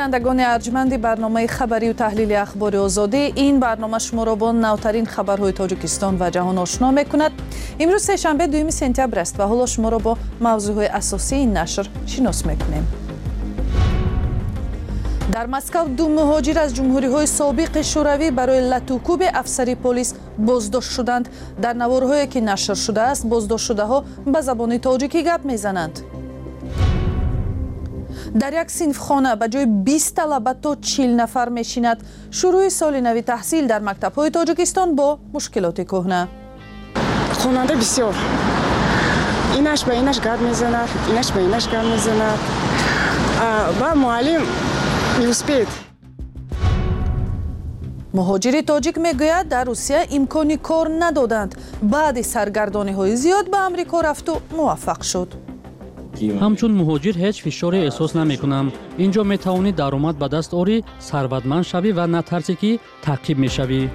بینندگان ارجمند برنامه خبری و تحلیل اخبار آزادی، این برنامه شما را با نوترین خبرهای تاجیکستان و جهان آشنا میکند. امروز سه‌شنبه 2 سپتامبر است و حالا شما را با موضوعهای اساسی این نشر شناس میکنیم. در مسکو دو مهاجر از جمهوری‌های سابق شوروی برای لطوکوب افسری پلیس بازداشت شدند. در نوارهایی که نشر شده است، بازداشت شده‌ها به زبان تاجیکی گپ میزنند. در یک صنفخانه به جای 20 طلبه تا 40 نفر میشیند. شروع سال نو تحصیل در مکتب‌های تاجیکستان با مشکلات کهنه. خواننده بسیار اینش به اینش گپ میزند، اینش به اینش گپ میزند و معلم میوسپید. مهاجر تاجیک میگوید در روسیه امکانی کار ندادند. بعد سرگردانی‌های زیاد به امریکا رفت و موفق شد. همچون مهاجر هیچ فشاری احساس نمی‌کنم. اینجا میتوانی درآمد به دست آوری، ثروتمند شوی و نترسی که تعقیب میشوی.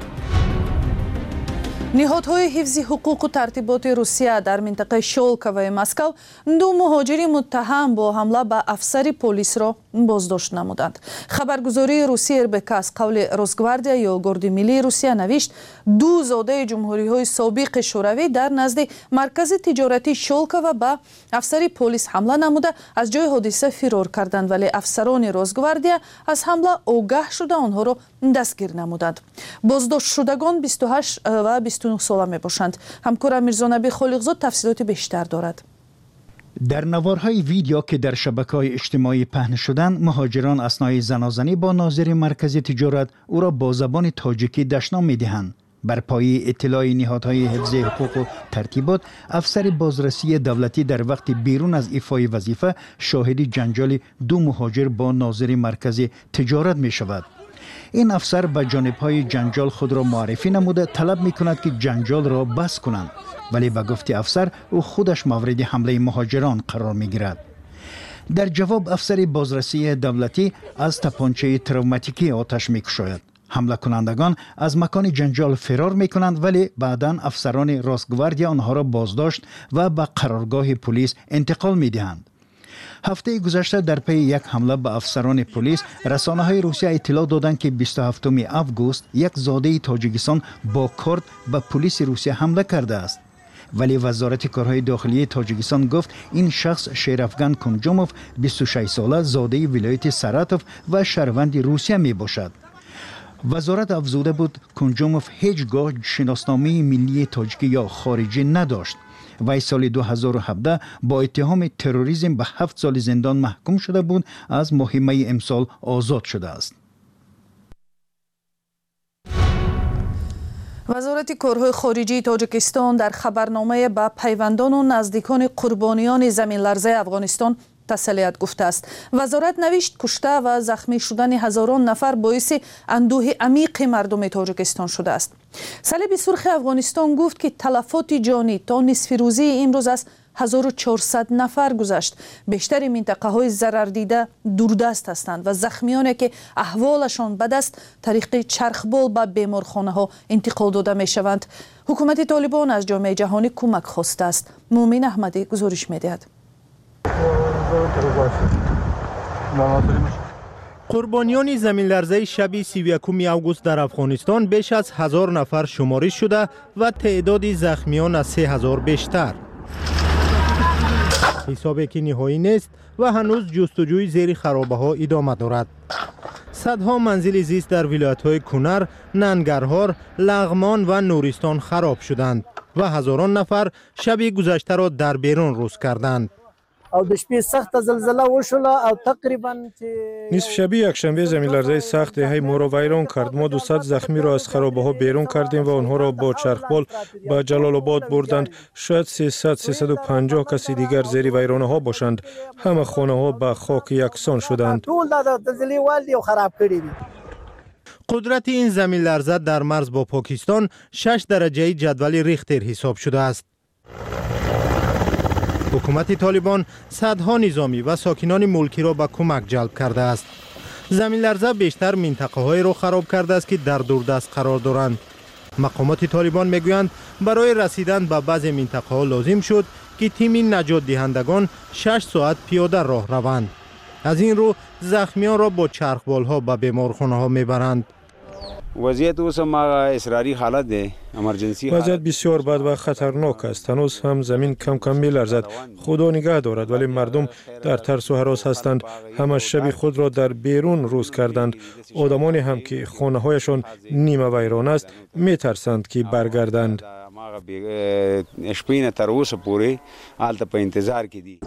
نهادهای حفظ حقوق و ترتیبات روسیه در منطقه شولکا و مسکو دو مهاجر متهم با حمله به افسر پلیس را بازداشت نمودند. خبرگزاری روسیه اربک از قول روسگواردیا یا گارد ملی روسیه نوشت دو زاده جمهوری‌های سابق شوروی در نزد مرکز تجارتی شولکا و به افسر پلیس حمله نموده از جای حادثه فرار کردند، ولی افسران روسگواردیا از حمله آگاه شده آنها را دستگیر نمودند. بازداشت شدگان 28 و 29 ساله می باشند. همکارم میرزانبی خالقزاد تفصیلات بیشتر دارد. در نوارهای ویدیو که در شبکه‌های اجتماعی پهن شدند، مهاجران اثنای زنازنی با ناظر مرکز تجارت او را با زبان تاجیکی دشنام می‌دهند. بر پایه اطلاع نهادهای حفظ حقوق و ترتیبات، افسر بازرسی دولتی در وقت بیرون از ایفای وظیفه شاهد جنجال دو مهاجر با ناظر مرکز تجارت می شود. این افسر به جانب‌های جنجال خود را معرفی نموده طلب می‌کند که جنجال را بس کنند، ولی به گفت افسر او خودش مورد حمله مهاجران قرار می‌گیرد. در جواب افسر بازرسی دولتی از تپانچه تروماتیکی آتش می‌کشاید. حمله کنندگان از مکان جنجال فرار می‌کنند، ولی بعداً افسران روسگواردیا آنها را بازداشت و به قرارگاه پلیس انتقال می‌دهند. هفته گذشته در پی یک حمله به افسران پلیس، رسانه‌های روسیه اطلاع دادند که 27 آگوست یک زاده تاجیکستان با کارد به پلیس روسیه حمله کرده است. ولی وزارت کارهای داخلی تاجیکستان گفت این شخص شیرافگان کنجوموف 26 ساله زاده ولایت ساراتوف و شهروند روسیه می باشد. وزارت افزوده بود کنجوموف هیچگاه شناسنامه ملی تاجیکی یا خارجی نداشت. وی سال 2017 با اتهام تروریسم به 7 سال زندان محکوم شده بود. از ماه می امسال آزاد شده است. وزارت کارهای خارجی تاجیکستان در خبرنامه به پیوندان و نزدیکان قربانیان زمین لرزه افغانستان تسلیت گفته است. وزارت نوشت کشته و زخمی شدن هزاران نفر باعث اندوه عمیق مردم تاجیکستان شده است. صلیب سرخ افغانستان گفت که تلفات جانی تا نصف روزی امروز از 1400 نفر گذشت. بیشتر منطقه های ضرر دیده دوردست هستند و زخمیانی که احوالشان بد است طریق چرخبال به بیمارخانه ها انتقال داده می شوند. حکومت طالبان از جامعه جهانی کمک خواسته است. مومن احمدی گزارش می دهد. قربانیان زمین لرزه شب 31 اوگوست در افغانستان بیش از 1000 نفر شمارش شده و تعداد زخمیان از 3000 بیشتر. حسابی که نهایی نیست و هنوز جستجوی زیر خرابه ها ادامه دارد. صدها منزل زیست در ولایت‌های کنر، ننگرهار، لغمان و نورستان خراب شدند و هزاران نفر شب گذشته را در بیرون روز کردند. او د شپې سخت زلزله وشوله او تقریبا نصف شبی یکشنبه زمین لرزه سخت دهه ما را ویران کرد. ما 200 زخمی را از خرابه ها بیرون کردیم و آنها را با چرخبال به جلال آباد بردند. شاید 300-350 کسی دیگر زیر ویرانه ها باشند. همه خانه ها به خاک یکسان شدند. قدرت این زمین لرزه در مرز با پاکستان 6 درجه جدول ریختر حساب شده است. حکومت طالبان صدها نظامی و ساکنان ملکی را به کمک جلب کرده است. زمین لرزه بیشتر منطقه های را خراب کرده است که در دوردست قرار دارند. مقامات طالبان میگویند برای رسیدن به بعضی منطقه ها لازم شد که تیم نجات دهندگان 6 ساعت پیاده راه روند. از این رو زخمیان را با چرخبال‌ها به بیمارخانه‌ها میبرند. وضعیت اصراری حالت ده امرجنسی وضعیت بسیار بد و خطرناک است. هنوز هم زمین کم کم می‌لرزد. خدا نگاه دارد، ولی مردم در ترس و هراس هستند. همه شب خود را در بیرون روز کردند. آدمانی هم که خانه‌هایشان نیمه ویران است می‌ترسند که برگردند. شپینه تر اوسه پورې حالت په انتظار کې دي.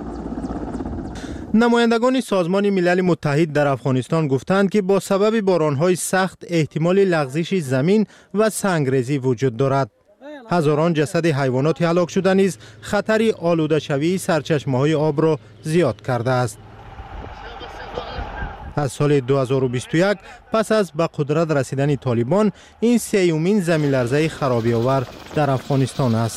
نمایندگان سازمان ملل متحد در افغانستان گفتند که با سبب بارانهای سخت احتمال لغزش زمین و سنگریزی وجود دارد. هزاران جسد حیوانات هلاک شده نیز خطر آلوده شوی سرچشمه‌های آب را زیاد کرده است. از سال 2021 پس از به قدرت رسیدن طالبان این سیومین زمین‌لرزه خرابی آور در افغانستان است.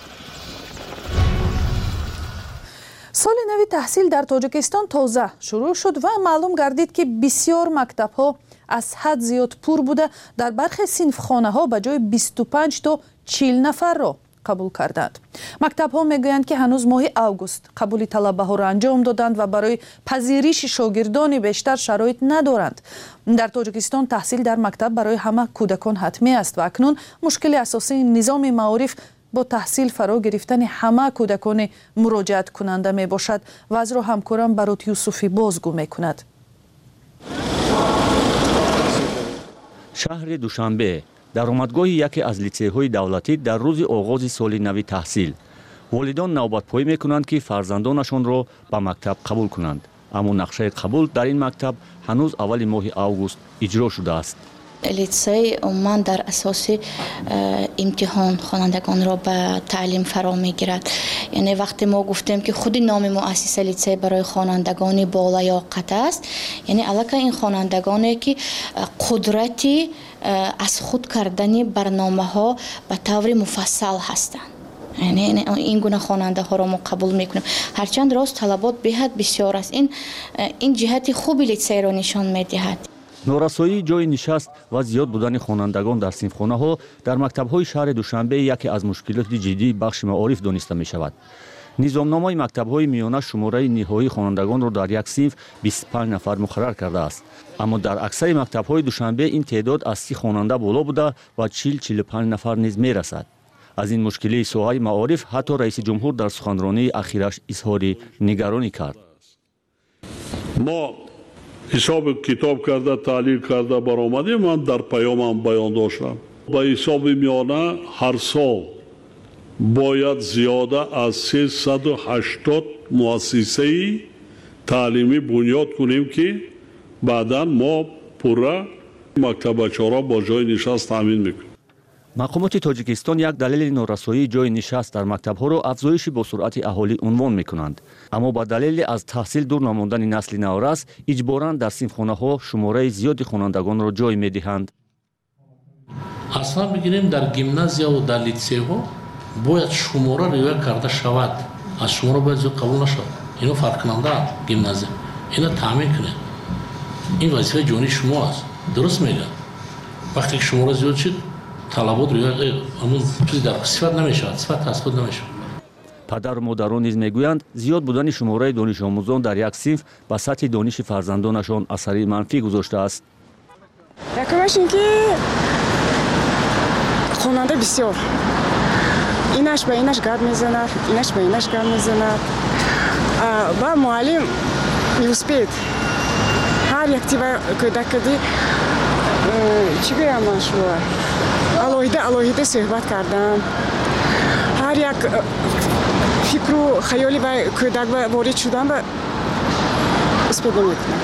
سال نوی تحصیل در تاجیکستان تازه شروع شد و معلوم گردید که بسیار مکتب‌ها از حد زیاد پر بوده. در برخی صنفخانه‌ها به جای 25 تا 40 نفر را قبول کردند. مکتب‌ها میگویند که هنوز ماه اوگوست قبول طلبه‌ها را انجام دادند و برای پذیرش شاگردان بیشتر شرایط ندارند. در تاجیکستان تحصیل در مکتب برای همه کودکان حتمی است و اکنون مشکل اساسی نظام معارف با تحصیل فرا گرفتن همه کودکان مراجعت کننده می باشد و از را همکارم برات یوسفی بازگو می کند. شهر دوشنبه درآمدگاه یکی از لیسه‌های دولتی در روز آغاز سال نوی تحصیل. والدان نوبت‌پایی می‌کنند که فرزندانشان را به مکتب قبول کنند. اما نقشه قبول در این مکتب هنوز اول ماه اوگوست اجرا شده است. لیسه عموما در اساس امتحان خوانندگان را به تعلیم فرا میگیرد. یعنی وقتی ما گفتیم که خود نام مؤسسه لیسه برای خوانندگان بالیاقت است، یعنی علاقه این خوانندگانی که قدرتی از خود کردن برنامه ها به طور مفصل هستند. یعنی این گونه خواننده ها را ما قبول میکنیم. هرچند راست طلبات بهت بسیار است، این جهت خوبی لیسه را نشان میدهد. نورسایی جای نشست و زیاد بودن خوانندگان در صنفخانه‌ها در مکتب‌های شهر دوشنبه یکی از مشکلات جدی بخش معارف دانسته می‌شود. نظامنامه مکتب‌های میانه شماره نهایی خوانندگان را در یک صنف 25 نفر مقرر کرده است. اما در اکثر مکتب‌های دوشنبه این تعداد از 30 خواننده بالا بوده و 40-45 نفر نیز می‌رسد. از این مشکلی سوهای معارف حتی رئیس جمهور در سخنرانی اخیرش اظهار نگرانی کرد. ما حساب کتاب کرده تحلیل کرده برآمده من در پیامم بیان داشتم. با حساب میانه هر سال باید زیاده از 380 مؤسسه تعلیمی بنیاد کنیم که بعدا ما پورا مکتب بچه‌ها را با جای نشست تامین میکنیم. مقامات تاجیکستان یک دلیل نارسایی جای نشست در مکتب‌ها را افزایش با سرعت اهالی عنوان می‌کنند. اما با دلیل از تحصیل دور نماندن نسل نوآراست اجباراً در صنفخانه‌ها شماره زیادی خوانندگان را جای می‌دهند. اصلا بگیریم در گیمنازیا و در لیسه‌ها باید شماره رعایت کرده شود. از شماره باید زیاد قبول نشود. اینو فرق کننده گیمنازیا. اینا تامین کنه. این وظیفه جانی شما است. درست میگم. وقتی شماره زیاد شد طلبات روی همون چیزی در صفت نمیشود، صفت تثبیت نمیشود. پدر و مادران نیز میگویند زیاد بودن شماره دانش آموزان در یک صنف به سطح دانش فرزندانشان اثری منفی گذاشته است. یکمش این که خواننده بسیار اینش به اینش گرد میزند، اینش به اینش گرد میزند و معلم میوسپید هر یک تیبه کودک کدی چی گویم من شما الهیده صحبت کردن. هر یک فکر و خیالی به کودک وارد شدن به اسپیده میکنن.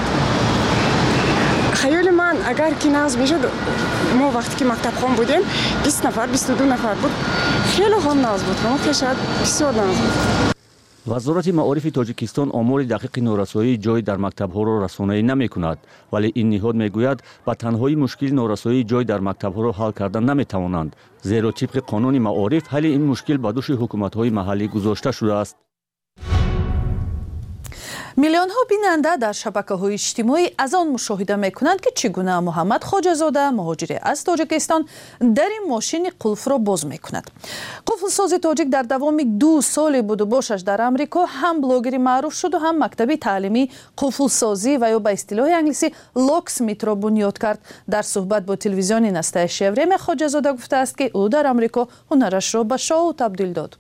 خیال من اگر که ناز میشد، ما وقتی که مکتب خان بودیم 20 نفر 22 نفر بود، خیلی هم ناز بود. ما که شاید بسیار ناز بود. وزارت معارف تاجیکستان آمار دقیق نارسایی جای در مکتب‌ها را رسانه‌ای نمی‌کند، ولی این نهاد می‌گوید با تنهایی مشکل نارسایی جای در مکتب‌ها را حل کردن نمی‌توانند، زیرا طبق قانون معارف حل این مشکل به دوش حکومت‌های محلی گذاشته شده است. میلیون ها بیننده در شبکه‌های اجتماعی از آن مشاهده می‌کنند که چگونه محمد خواجه‌زاده مهاجر از تاجیکستان در ماشین قلف را باز می‌کند. قفلساز تاجیک در دوام 2 سال بود و باشش در امریکا هم بلاگری معروف شد و هم مکتب تعلیمی قفلسازی و یا به اصطلاح انگلیسی لاکسمیت را بنیاد کرد. در صحبت با تلویزیون نسته شوریم خواجه‌زاده گفته است که او در امریکا هنرش را به شو تبدیل داد.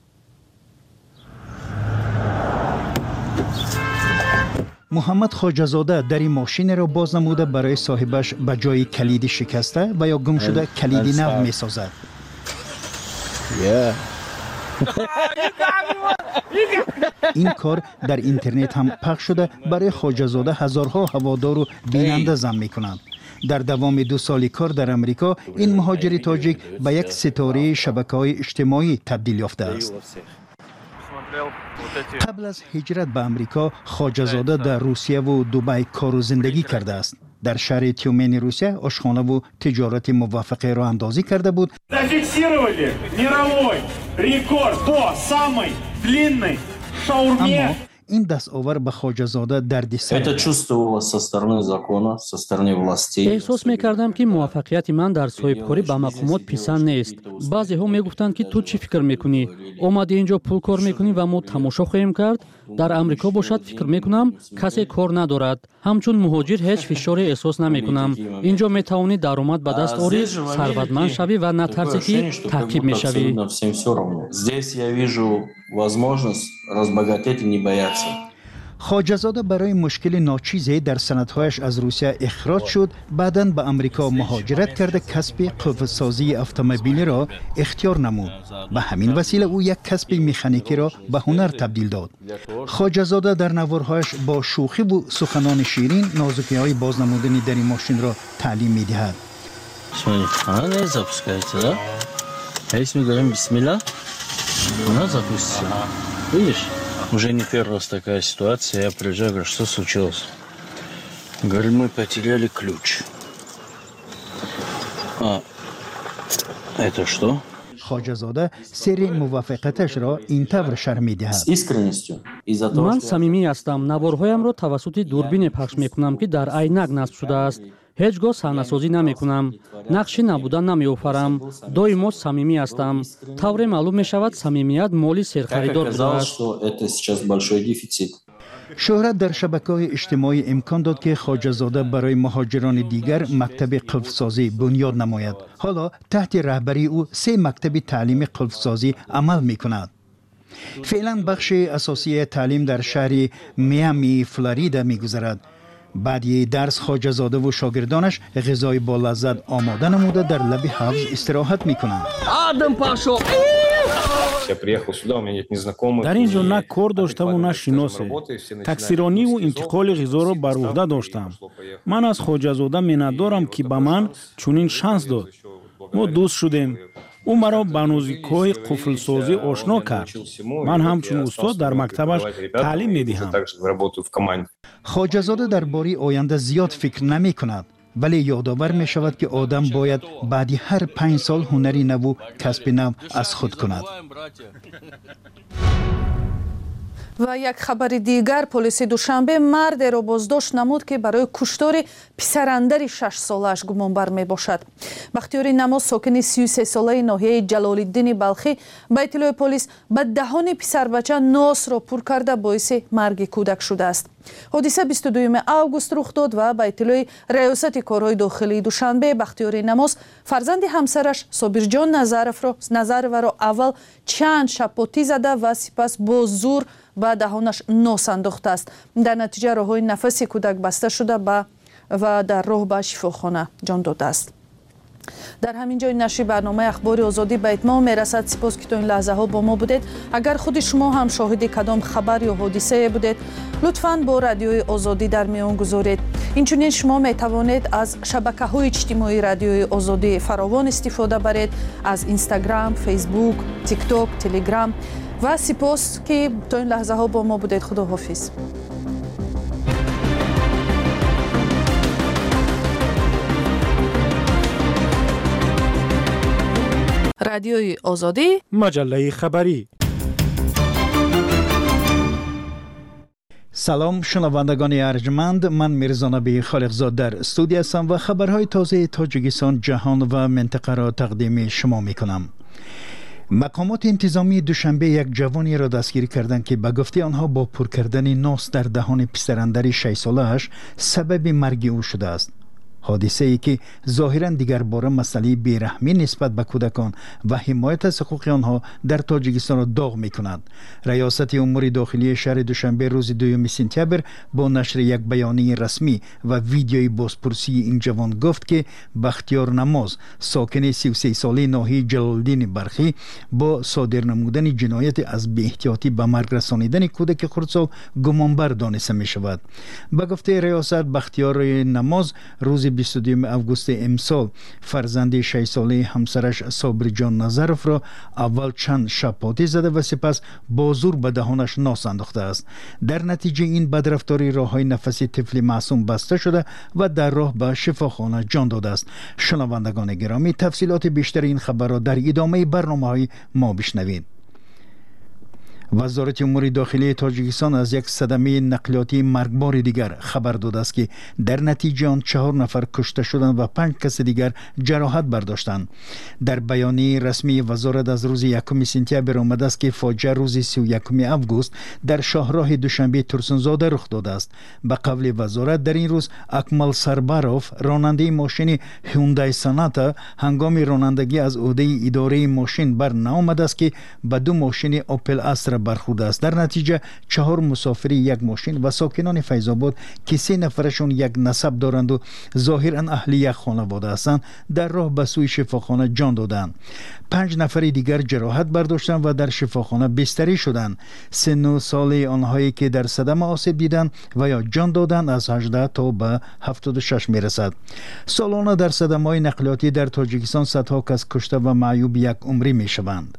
محمد خواجه‌زاده در ماشین را باز نموده برای صاحبش به جای کلید شکسته و یا گم شده کلید نو می سازد. این کار در اینترنت هم پخش شده برای خواجه‌زاده هزارها هوادار و بیننده جمع می کنند. در دوام 2 سال کار در امریکا این مهاجر تاجیک به یک ستاره شبکه‌های اجتماعی تبدیل یافته است. قبل از هجرت به امریکا خواجه‌زاده در روسیه و دبی کار و زندگی کرده است. در شهر تیومن روسیه آشخانه و تجارت موفقه را اندازی کرده بود. اما این دستاور به خواجه‌زاده دردسر. احساس می‌کردم که موفقیت من در صاحبکاری به مقامات پسند نیست. بعضی‌ها می‌گفتند که تو چی فکر می‌کنی؟ اومدی اینجا پول کار می‌کنی و ما تماشا خواهیم کرد. در امریکا باشد فکر می‌کنم کسی کار ندارد. همچون مهاجر هیچ فشاری احساس نمی‌کنم. اینجا می‌توانی درآمد به دست آوری، ثروتمند شوی و نترسی که تعقیب می‌شوی. خواجه‌زاده برای مشکل ناچیزی در سندهایش از روسیه اخراج شد. بعداً به امریکا مهاجرت کرده کسب قفل‌سازی اتومبیلی را اختیار نمود. به همین وسیله او یک کسب مکانیکی را به هنر تبدیل داد. خواجه‌زاده در نوارهایش با شوخی و سخنان شیرین نازکی‌های بازنمودن در این ماشین را تعلیم می‌دهد. Уже не первый раз такая ситуация. Я приезжаю, говорю, что случилось? Говорю, мы потеряли ключ. Это что? خواجه‌زاده سر موفقیتش را این طور شرح می‌دهد. من صمیمی هستم. نوارهایم را توسط دوربین پخش می‌کنم که در عینک نصب شده است. هیچ گاه صحنه‌سازی نمی‌کنم. نقشی نبودن نمی‌آفرم. دائما صمیمی هستم. طوری معلوم می‌شود صمیمیت مالی سرخریدار بوده است. شهرت در شبکه‌های اجتماعی امکان داد که خواجه‌زاده برای مهاجران دیگر مکتب قفل‌سازی بنیاد نماید. حالا تحت رهبری او 3 مکتب تعلیم قفل‌سازی عمل می‌کند. فعلا بخش اساسی تعلیم در شهر میامی فلوریدا می‌گذرد. بعد درس خواجه‌زاده و شاگردانش غذای با لذت آماده نموده در لب حوض استراحت می‌کنند. در اینجا نه کار داشتم و نه شناسه. تکثیرانی و انتقال غذا را بر عهده داشتم. من از خواجه‌زاده منتظرم که به من چنین شانس داد. ما دوست شدیم. او مرا به نوزیک‌های قفل‌سازی آشنا کرد. من همچون استاد در مکتبش تعلیم می‌دهم. خواجه‌زاده درباره آینده زیاد فکر نمی‌کند، ولی یادآور می‌شود که آدم باید بعد هر 5 سال هنری نو و کسب نو از خود کند. و یک خبر دیگر، پلیس دوشنبه مرد را بازداشت نمود که برای کشتار پسراندر 6 سالش گمانبر می باشد. بختیار نماز ساکن 33 ساله ناحیه جلال‌الدین بلخی به اطلاع پلیس به دهان پسر بچه ناس را پر کرده باعث مرگ کودک شده است. حادثه 22 اوگوست رخ داد و به اطلاع ریاست کارهای داخلی دوشنبه بختیار نماز فرزند همسرش صابرجان نظرو را اول چند شپاتی زده و سپس با زور به دهانش ناس انداخته است. در نتیجه راههای نفس کودک بسته شده و در راه به شفاخانه جان داده است. در همین جای نشر برنامه اخبار آزادی به اتمام میرسد. سپاس که تا این لحظه ها با ما بودید. اگر خود شما هم شاهد کدام خبر یا حادثه بودید لطفاً با رادیوی آزادی در میان گذارید. اینچنین شما می توانید از شبکه‌های اجتماعی رادیوی آزادی فراوان استفاده برید، از اینستاگرام، فیسبوک، تیک تاک، تلگرام و سپاس که تا این لحظه ها با ما بودید. خدا حافظ. رادیوی آزادی، مجله خبری. سلام شنوندگان ارجمند، من میرزا نبی خالقزاد در استودیو هستم و خبرهای تازه تاجیکستان، جهان و منطقه را تقدیم شما میکنم. مقامات انتظامی دوشنبه یک جوانی را دستگیر کردند که به گفته آنها با پر کردن ناس در دهان پسراندر 6 ساله‌اش سبب مرگ او شده است. حادثه ای که ظاهرا دیگر باره مسئله بیرحمی نسبت به کودکان و حمایت از حقوق آنها در تاجیکستان را داغ می کند. ریاست امور داخلی شهر دوشنبه روز 2 سپتامبر با نشر یک بیانیه رسمی و ویدیوی بازپرسی این جوان گفت که بختیار نماز، ساکن 33 ساله ناحیه جلالالدین برخی، با صادر نمودن جنایت از بی احتیاطی به مرگ رسانیدن کودک خردسال گمانبر دانسته می شود. به گفته ریاست، بختیار نماز روز 22 آگوست امسال فرزند 6 ساله همسرش صابر جان نظرف را اول چند شپاتی زده و سپس با زور به دهانش ناس انداخته است. در نتیجه این بدرفتاری راههای نفسی طفل معصوم بسته شده و در راه به شفاخانه جان داده است. شنوندگان گرامی، تفصیلات بیشتر این خبر را در ادامه برنامه‌های ما بشنوید. وزارت امور داخلی تاجیکستان از یک صدمه نقلیاتی مرگبار دیگر خبر داده است که در نتیجه آن 4 نفر کشته شدند و 5 کس دیگر جراحت برداشتند. در بیانیه رسمی وزارت از روز 1 سپتامبر آمده است که فاجعه روز 31 آگوست در شاهراه دوشنبه ترسونزاده رخ داده است. به قول وزارت، در این روز اکمل سرباروف، راننده ماشین هیوندای ساناتا، هنگام رانندگی از عهده اداره ماشین بر نآمده است که به 2 ماشین اوپل استرا برخورده است. در نتیجه 4 مسافری یک ماشین و ساکنان فیض‌آباد که 3 نفرشون یک نسب دارند و ظاهرا اهل یک خانواده هستند در راه به سوی شفاخانه جان دادند. 5 نفر دیگر جراحت برداشتند و در شفاخانه بستری شدند. سن و سال آنهایی که در صدمه آسیب دیدند و یا جان دادند از 18 تا به 76 میرسد. سالانه در صدمه‌های نقلیاتی در تاجیکستان صدها کس کشته و معیوب یک عمری میشوند.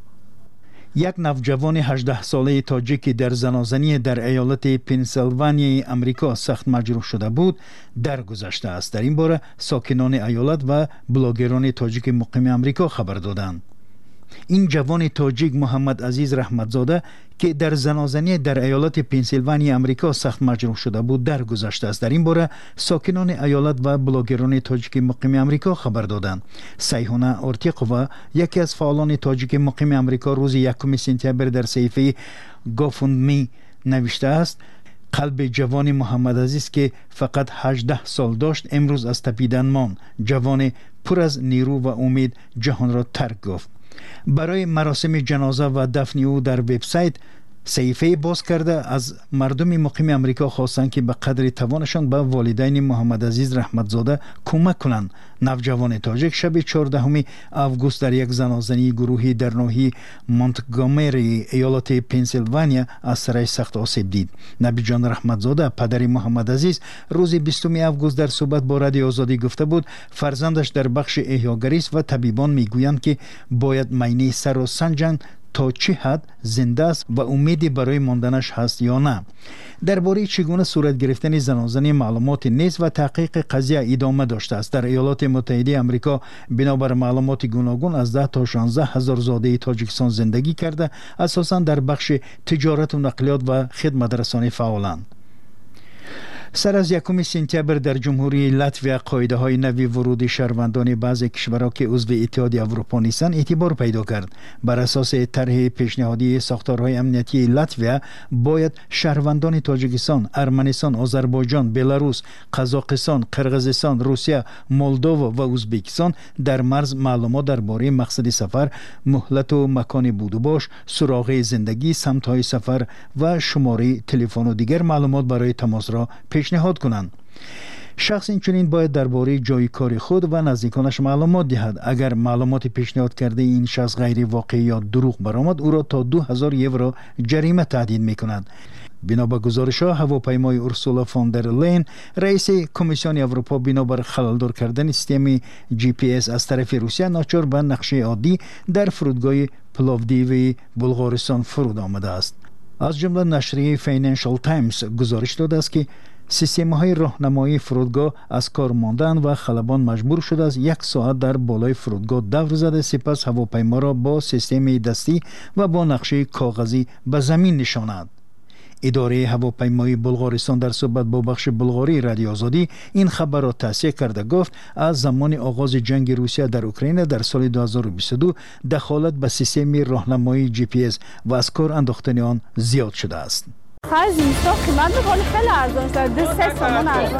یک نوجوان 18 ساله تاجیکی در زنازنی در ایالت پنسیلوانیا امریکا سخت مجروح شده بود درگذشته است. در این باره ساکنان ایالت و بلاگران تاجیک مقیم امریکا خبر دادند. این جوان تاجیک محمد عزیز رحمتزاده که در زنازنی در ایالت پنسیلوانیا امریکا سخت مجروح شده بود درگذشته است. در این باره ساکنان ایالت و بلاگران تاجیک مقیم امریکا خبر دادند. سیحونه اورتیقووا، یکی از فعالان تاجیک مقیم امریکا، روز 1 سپتامبر در صحیفه گافوندمی نوشته است: قلب جوان محمد عزیز که فقط 18 سال داشت امروز از تپیدن ماند. جوان پر از نیرو و امید جهان را ترک گفت. برای مراسم جنازه و دفن او در وبسایت صحیفه باز کرده از مردم مقیم امریکا خواستند که به قدر توانشان به والدین محمد عزیز رحمتزاده کمک کنند. نوجوان تاجیک شب 14 آگوست در یک زنازنی گروهی در ناحیه مونتگومری ایالت پنسیلوانیا از سرای سخت آسیب دید. نبی جان رحمتزاده، پدر محمد عزیز، روز 20 آگوست در صحبت با رادیو آزادی گفته بود فرزندش در بخش احیاگری است و طبیبان میگویند که باید معاینه سر را سنجند تا چه حد زنده است و امیدی برای ماندنش هست یا نه. درباره چگونه صورت گرفتن زنازنی معلومات نیست و تحقیق قضیه ادامه داشته است. در ایالات متحده آمریکا بنابر معلومات گوناگون از 10 تا 16 هزار زاده تاجیکستان زندگی کرده، اساساً در بخش تجارت و نقلیات و خدمت رسانی فعالند. سر از 1 سپتامبر در جمهوری لاتویا قاعده های نوی ورود شهروندان بعضی کشورها که عضو اتحادیه اروپا نیستند اعتبار پیدا کرد. بر اساس طرح پیشنهادی ساختارهای امنیتی لاتویا باید شهروندان تاجیکستان، ارمنستان، آذربایجان، بلاروس، قزاقستان، قرغیزستان، روسیه، مولدووا و ازبکستان در مرز معلومات درباره مقصد سفر، مهلت و مکان بود و باش، سراغ زندگی، سمت‌های سفر و شماره تلفن و دیگر معلومات برای تماس را پیشنهاد کنند. شخص اینچنین باید درباره جای کار خود و نزدیکانش معلومات دهد. اگر معلومات پیشنهاد کرده این شخص غیر واقعی یا دروغ برآمد، او را تا 2000 یورو جریمه تهدید می‌کند. بنا به گزارش‌ها، هواپیمای اورسولا فون در لین، رئیس کمیسیون اروپا، بنابر خللدار کردن سیستم GPS از طرف روسیه ناچار به نقشه عادی در فرودگاه پلاودیو بلغارستان فرود آمده است. از جمله نشریه فینانشال تایمز گزارش داده است که سیستم‌های راهنمایی فرودگاه از کار ماندن و خلبان مجبور شده است 1 ساعت در بالای فرودگاه دور زده، سپس هواپیما را با سیستم دستی و با نقشه کاغذی به زمین نشاند. اداره هواپیمایی بلغارستان در صحبت با بخش بلغاری رادیو آزادی این خبر را تصحیح کرده گفت از زمان آغاز جنگ روسیه در اوکراین در سال 2022 دخالت به سیستم راهنمایی GPS و از کار انداختن آن زیاد شده است. خرج اینستا قیمت میکنه خیلی ارزان شده 3 تومان ارزان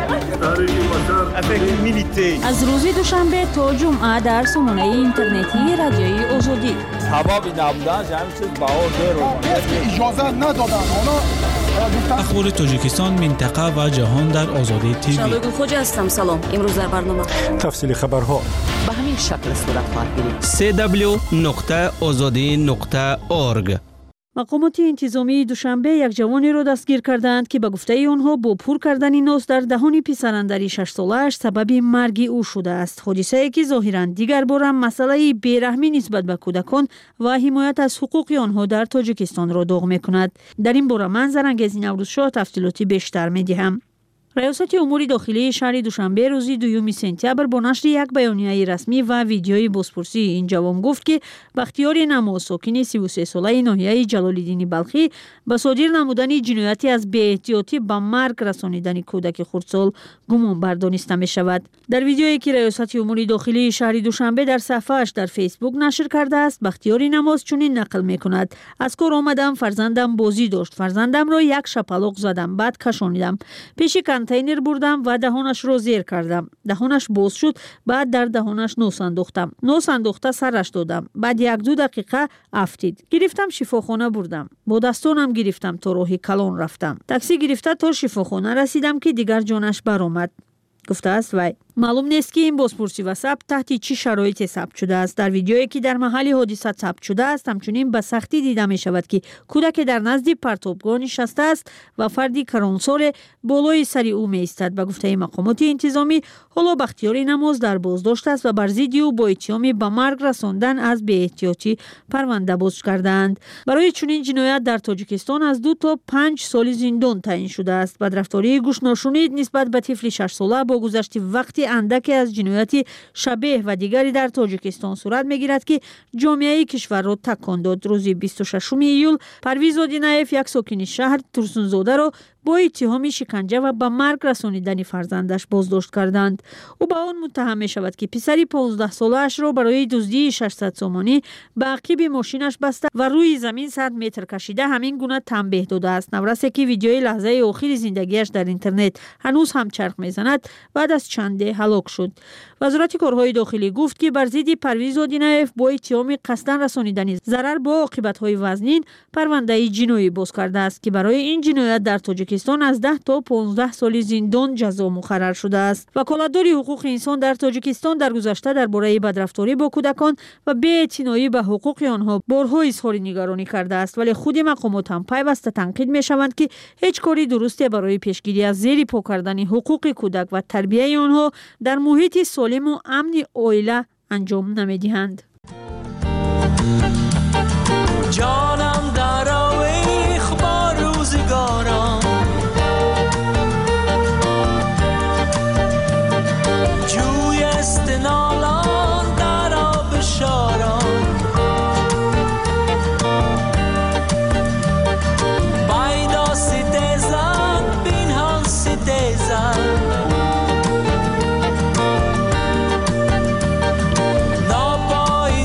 شده. از روز دوشنبه تا جمعه در سامانه اینترنتی رادیوی آزادی حبابی نبودن همین چیز بها دیر اجازه ندادن اخبار تاجیکستان منطقه و جهان در آزادی تیوی. شبگون خوجه هستم. سلام. امروز در برنامه تفصیل خبرها به همین شکل صورت خواهد گرفت. www.azadi.org. مقامات انتظامی دوشنبه یک جوانی را دستگیر کردند که به گفته آنها با پر کردن ناز در دهان پسراندری 6 ساله‌اش سبب مرگ او شده است. حادثه‌ای که ظاهراً دیگر بار هم مسئله بیرحمی نسبت به کودکان و حمایت از حقوق آنها در تاجیکستان را داغ می‌کند. در این باره من زرنگزی نوروزشاه تفصیلاتی بیشتر می‌دهم. ریاست امور داخلی شهر دوشنبه روز 2 سپتامبر با نشر یک بیانیه رسمی و ویدیوی بازپرسی این جوان گفت که بختیار نماز ساکن 33 ساله ناحیه جلال‌الدین بلخی به صادر نمودن جنایتی از بی‌احتیاطی به مرگ رسانیدن کودک خردسال گمان بردانسته می شود. در ویدیویی که ریاست امور داخلی شهر دوشنبه در صفحه‌اش در فیسبوک نشر کرده است، بختیار نماز چنین نقل می‌کند: از کار آمدم، فرزندم بازی داشت، فرزندم را یک شپلق زدم، بعد کشانیدم، پیش کنتینر بردم و دهانش را زیر کردم، دهانش باز شد، بعد در دهانش نوس انداختم، نوس انداخته سرش دادم، بعد 1-2 دقیقه افتید، گرفتم شفاخانه بردم، با دستانم گرفتم تا راه کلان رفتم، تاکسی گرفته تا شفاخانه رسیدم که دیگر جانش برآمد، گفته است وی. معلوم نیست که این بازپرسی و ثبت تحت چه شرایطی ثبت شده است. در ویدیویی که در محل حادثه ثبت شده است همچنین به سختی دیده می شود که کودک در نزد پرتابگاه نشسته است و فردی کرانسال بالای سر او می ایستد. به گفته مقامات انتظامی حالا بختیار نماز در بازداشت است و بر ضد او با اتهام به مرگ رساندن از بی‌احتیاطی پرونده باز کردند. برای چنین جنایت در تاجیکستان از 2 تا 5 سال زندان تعیین شده است. بدرفتاری گوش‌ناشنی نسبت به طفل 6 ساله با گذشت وقتی اندکی از جنایتی شبیه و دیگری در تاجیکستان صورت میگیرد که جامعه کشور را تکان داد. روز 26 ایول پرویز آدینایف یک ساکن شهر ترسونزاده را با اتهام شکنجه و به مرگ رسانیدن فرزندش بازداشت کردند. او به آن متهم می شود که پسری 15 ساله اش را برای دزدی 600 سومانی به عقب ماشینش بسته و روی زمین 100 متر کشیده همین گونه تنبیه داده است. نورسه که ویدیوی لحظه آخر زندگیش در اینترنت هنوز هم چرخ میزند بعد از چنده هلاک شد. وزارت کارهای داخلی گفت که بر ضد پرویز آدینایف با اتهام قصداً رسانیدن ضرر با عاقبت‌های وزنین پرونده جنایی باز کرده است که برای این جنایت در تاجیکستان از 10 تا 15 سال زندان جزا مقرر شده است. وکالتدار حقوق انسان در تاجیکستان در گذشته درباره بدرفتاری با کودکان و بی‌اعتنایی به حقوق آنها بارها اظهار نگرانی کرده است، ولی خود مقامات هم پیوسته تنقید می‌شوند که هیچ کاری درستی برای پیشگیری از زیر پا کردن حقوق کودک و تربیت آنها در محیط سالم و امن عائله انجام نمی‌دهند. جانم در آویخ با روزگارم، جوی استنالان در آب شارم، بایدا ستیزن بین هم ستیزن، نابای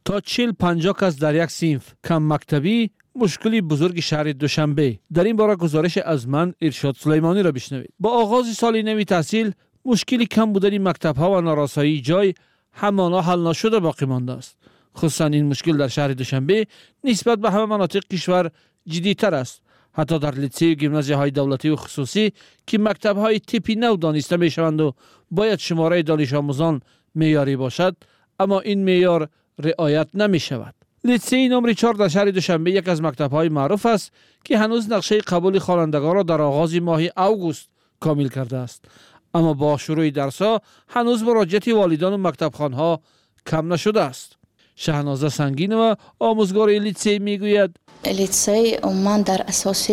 تا 40-50 کس در یک صنف کم مکتبی مشکلی بزرگ شهر دوشنبه. در این باره گزارش از من ارشاد سلیمانی را بشنوید. با آغاز سال نوی تحصیل مشکلی کم بودن مکتب‌ها و نارسایی جای همانا حل نشده باقی مانده است. خصوصا این مشکل در شهر دوشنبه نسبت به همه مناطق کشور جدی‌تر است. حتی در لیسه و گیمنازیاهای دولتی و خصوصی که مکتب‌های تیپی نو دانسته می‌شوند و باید شماره دانش آموزان معیاری باشد، اما این معیار رعایت نمی‌شود. لیسه نمره 4 در شهر دوشنبه یک از مکتب‌های معروف است که هنوز نقشه قبول خوانندگان را در آغاز ماه اوگوست کامل کرده است، اما با شروع درس‌ها هنوز مراجعت والدان و مکتبخوان‌ها کم نشده است. شهنازه سنگینова آموزگار لیسه میگوید لیسه عموما در اساس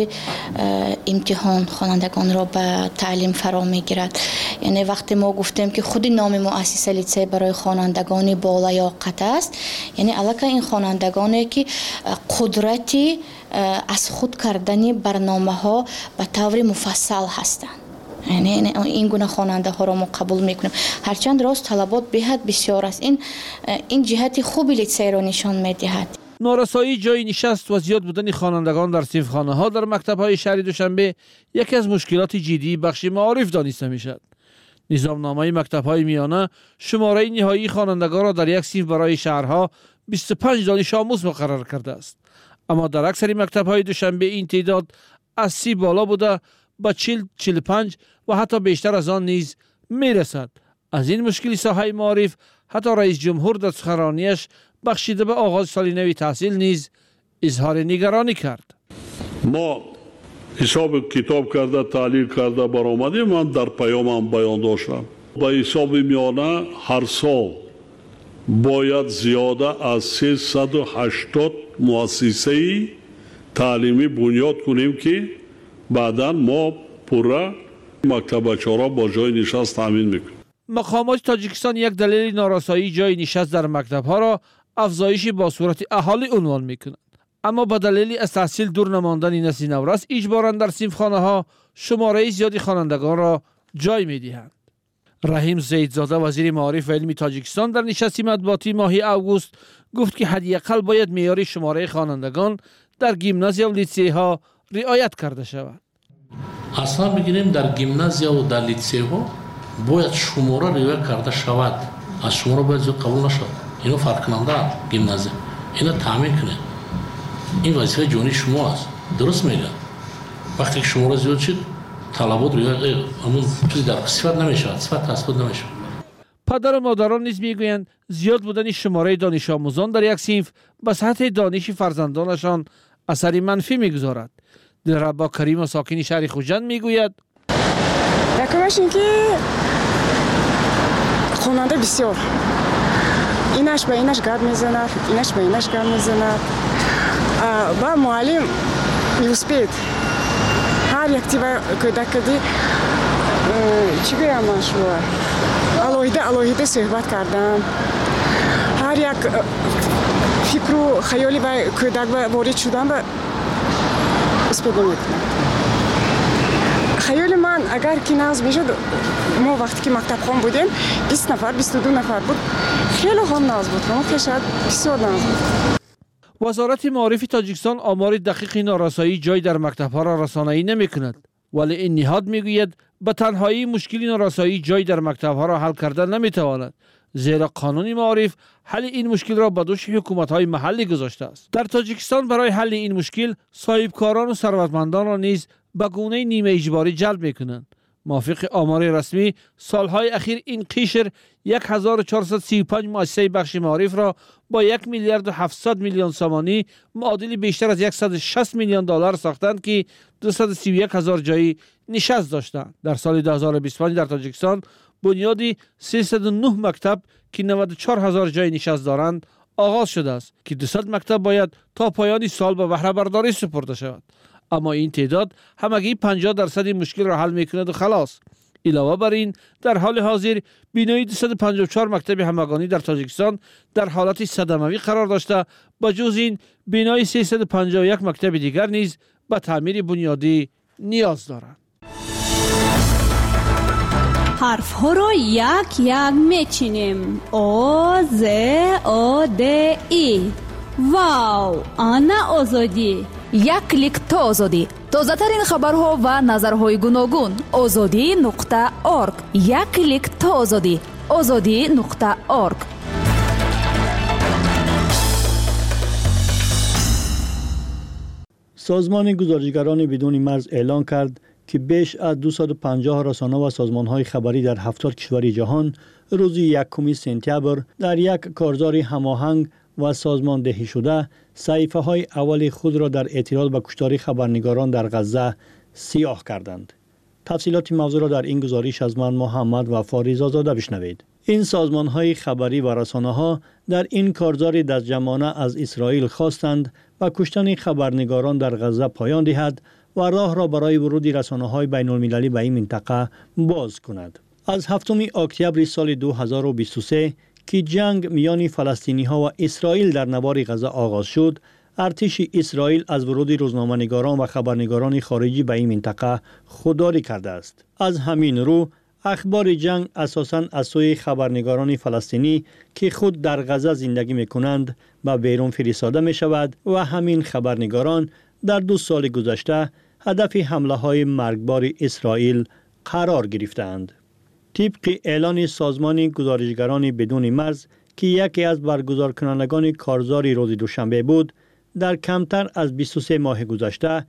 امتحان خوانندگان را به تعلیم فرا میگیرد. یعنی وقتی ما گفتیم که خود نام مؤسسه لیسه برای خوانندگان بالیاقت است، یعنی البته این خوانندگانی که قدرتی از خود کردن برنامه ها به طور مفصل هستند. یعنی این گونه خواننده ها را ما قبول میکنیم. هرچند راست طلبات بهت بسیار است، این جهت خوبی لیسه را نشان میدهد. نارسایی جای نشست و زیاد بودن خوانندگان در صنفخانه ها در مکتب های شهر دوشنبه یکی از مشکلات جدی بخش معارف دانسته می شد. نظامنامه مکتب های میانه شماره نهایی خوانندگان را در یک صنف برای شهرها 25 دانش آموز مقرر کرده است، اما در اکثر مکتب های دوشنبه این تعداد از 30 بالا بوده به 40-45 و حتی بیشتر از آن نیز می رسد. از این مشکل ساحه معارف حتی رئیس جمهور در سخنرانیش بخشیده به آغاز سال نوی تحصیل نیز اظهار نگرانی کرد. ما حساب کتاب کرده تحلیل کرده برآمدیم. من در پیامم بیان داشتم با حساب میانه هر سال باید زیاده از 380 مؤسسه تعلیمی بنیاد کنیم که بعدا ما پورا مکتب بچه‌ها با جای نشست تامین میکنیم. مقامات تاجیکستان یک دلیل نارسایی جای نشست در مکتب‌ها را افزایش با صورت اهالی عنوان میکنند، اما با دلیل از تحصیل دور نماندن نسل نورس اجباراً در صنفخانه ها شماره زیادی خوانندگان را جای میدهند. رحیم زیدزاده وزیر معارف و علم تاجیکستان در نشست مطبوعاتی ماه اوگوست گفت که حداقل باید معیار شماره خوانندگان در گیمنازیا و لیسه ها رعایت کرده شود. اصلا بگیریم در گیمنازیا و در لیسه ها باید شماره رعایت کرده شود. از شماره باید قبول نشود. اینو فرق کننده گیمنازیا اینو تامین کنه. این وظیفه جانی شما است. درست میگم. وقتی که شماره زیاد شد طلبات روی همون چیزی در صفت نمیشود، صفت تثبیت نمیشود. پدر و مادران نیز میگویند زیاد بودن شماره دانش آموزان در یک صنف به سطح دانش فرزندانشان اثری منفی میگذارد. دلربا کریم و ساکن شهر خوجند میگوید یکمش این که خواننده بسیار اینش به اینش گرد میزند، اینش به اینش گرد میزند و معلم میوسپید هر یک تیبه کودکدی چی گویم من شما الوهیده صحبت کردم. هر یک فکر و خیالی به کودک وارد شدن به اسپید نمیکنم. خیال من اگر که ناز میشد ما وقتی که مکتب خون بودیم 20 نفر 22 نفر بود، خیلی هم ناز بود. ما شاید بسیار ناز بود. وزارت معارف تاجیکستان آمار دقیق نارسایی جای در مکتب‌ها را رسانه‌ای نمی‌کند، ولی این نهاد میگوید به تنهایی مشکل نارسایی جای در مکتب‌ها را حل کردن نمی‌تواند، زیرا قانون معارف حل این مشکل را به دوش حکومت‌های محلی گذاشته است. در تاجیکستان برای حل این مشکل صاحبکاران و ثروتمندان را نیز به گونه نیمه اجباری جلب می‌کنند. موافق آمار رسمی سالهای اخیر این قشر 1435 مؤسسه بخش معارف را با 1 میلیارد و 700 میلیون سامانی معادل بیشتر از 160 میلیون دلار ساختند که 231 هزار جای نشست داشتند. در سال 2025 در تاجیکستان بنیادی 309 مکتب که 94 هزار جای نشست دارند آغاز شده است که 200 مکتب باید تا پایان سال به بهره برداری سپرده شود، اما این تعداد همگی 50% مشکل را حل میکند و خلاص. علاوه بر این در حال حاضر بینایی 254 مکتب همگانی در تاجیکستان در حالت صدموی قرار داشته، با جز این بینایی 351 مکتب دیگر نیز به تعمیر بنیادی نیاز دارند. حرف ها را یک یک میچینیم. آ ز آ د ای. واو، آنا آزادی. یک کلیک تا آزادی. تازه ترین خبرها و نظرهای گوناگون. azadi.org. یک کلیک تا آزادی. azadi.org. سازمان گزارشگران بدون مرز اعلان کرد که بیش از 250 رسانه و سازمان‌های خبری در 70 کشور جهان روز 1 سپتامبر در یک کارزار هماهنگ و سازماندهی شده صحیفه‌های اول خود را در اعتراض به کشتار خبرنگاران در غزه سیاه کردند. تفصیلات موضوع را در این گزارش از من محمد و فاریز آزاده بشنوید. این سازمان‌های خبری و رسانه‌ها در این کارزار دستجمعانه از اسرائیل خواستند و کشتن خبرنگاران در غزه پایان دهد و راه را برای ورود رسانه‌های بین‌المللی به این منطقه باز کند. از 7 اکتبر سال 2023 که جنگ میان فلسطینی‌ها و اسرائیل در نوار غزه آغاز شد، ارتش اسرائیل از ورود روزنامه‌نگاران و خبرنگاران خارجی به این منطقه خودداری کرده است. از همین رو اخبار جنگ اساساً از سوی خبرنگاران فلسطینی که خود در غزه زندگی می‌کنند به بیرون فرستاده می‌شود و همین خبرنگاران در 2 سال گذشته هدف حمله‌های مرگبار اسرائیل قرار گرفتند. طبق اعلان سازمان گزارشگران بدون مرز که یکی از برگزار کنندگان کارزار روز دوشنبه بود، در کمتر از 23 ماه گذشته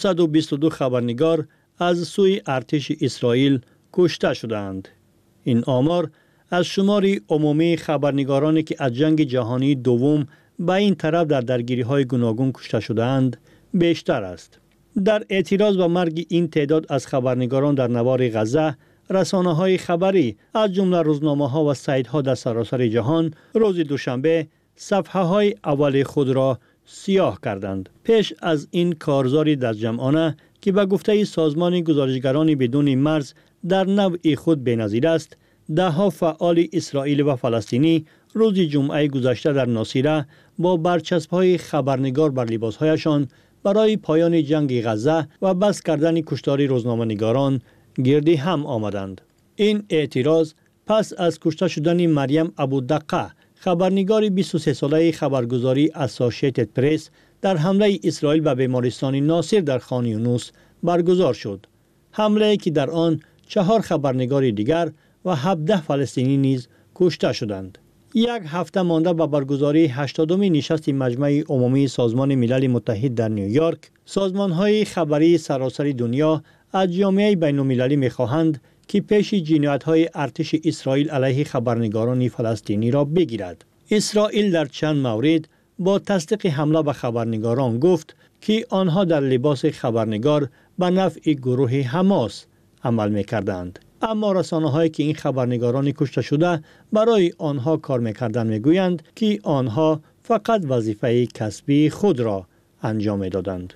222 خبرنگار از سوی ارتش اسرائیل کشته شدند. این آمار از شمار عمومی خبرنگارانی که از جنگ جهانی دوم به این طرف در درگیری‌های گوناگون کشته شده‌اند بیشتر است. در اعتراض به مرگ این تعداد از خبرنگاران در نوار غزه، رسانه‌های خبری از جمله روزنامه‌ها و سایت‌ها در سراسر جهان روز دوشنبه صفحه‌های اول خود را سیاه کردند. پیش از این کارزار دستجمعانه که به گفته سازمان گزارشگران بدون مرز در نوع خود بی‌نظیر است، ده‌ها فعال اسرائیل و فلسطینی روز جمعه گذشته در ناصیره با برچسب‌های خبرنگار بر لباس‌هایشان برای پایان جنگ غزه و بس کردن کشتار روزنامه‌نگاران گردی هم آمدند. این اعتراض پس از کشته شدن مریم ابودقه، خبرنگار 23 ساله خبرگزاری اسوسییتد پرس در حمله اسرائیل به بیمارستان ناصر در خان یونس برگزار شد. حمله که در آن 4 خبرنگار دیگر و 17 فلسطینی نیز کشته شدند. یک هفته مانده به برگزاری 80مین نشست مجمع عمومی سازمان ملل متحد در نیویورک، سازمان‌های خبری سراسر دنیا از جامعه بین‌المللی می‌خواهند که پیش جنایت‌های ارتش اسرائیل علیه خبرنگاران فلسطینی را بگیرد. اسرائیل در چند مورد با تصدیق حمله به خبرنگاران گفت که آنها در لباس خبرنگار به نفع گروه حماس عمل می‌کردند. اما رسانه‌هایی که این خبرنگاران کشته شده برای آنها کار می‌کردند می‌گویند که آنها فقط وظیفه کسبی خود را انجام می‌دادند.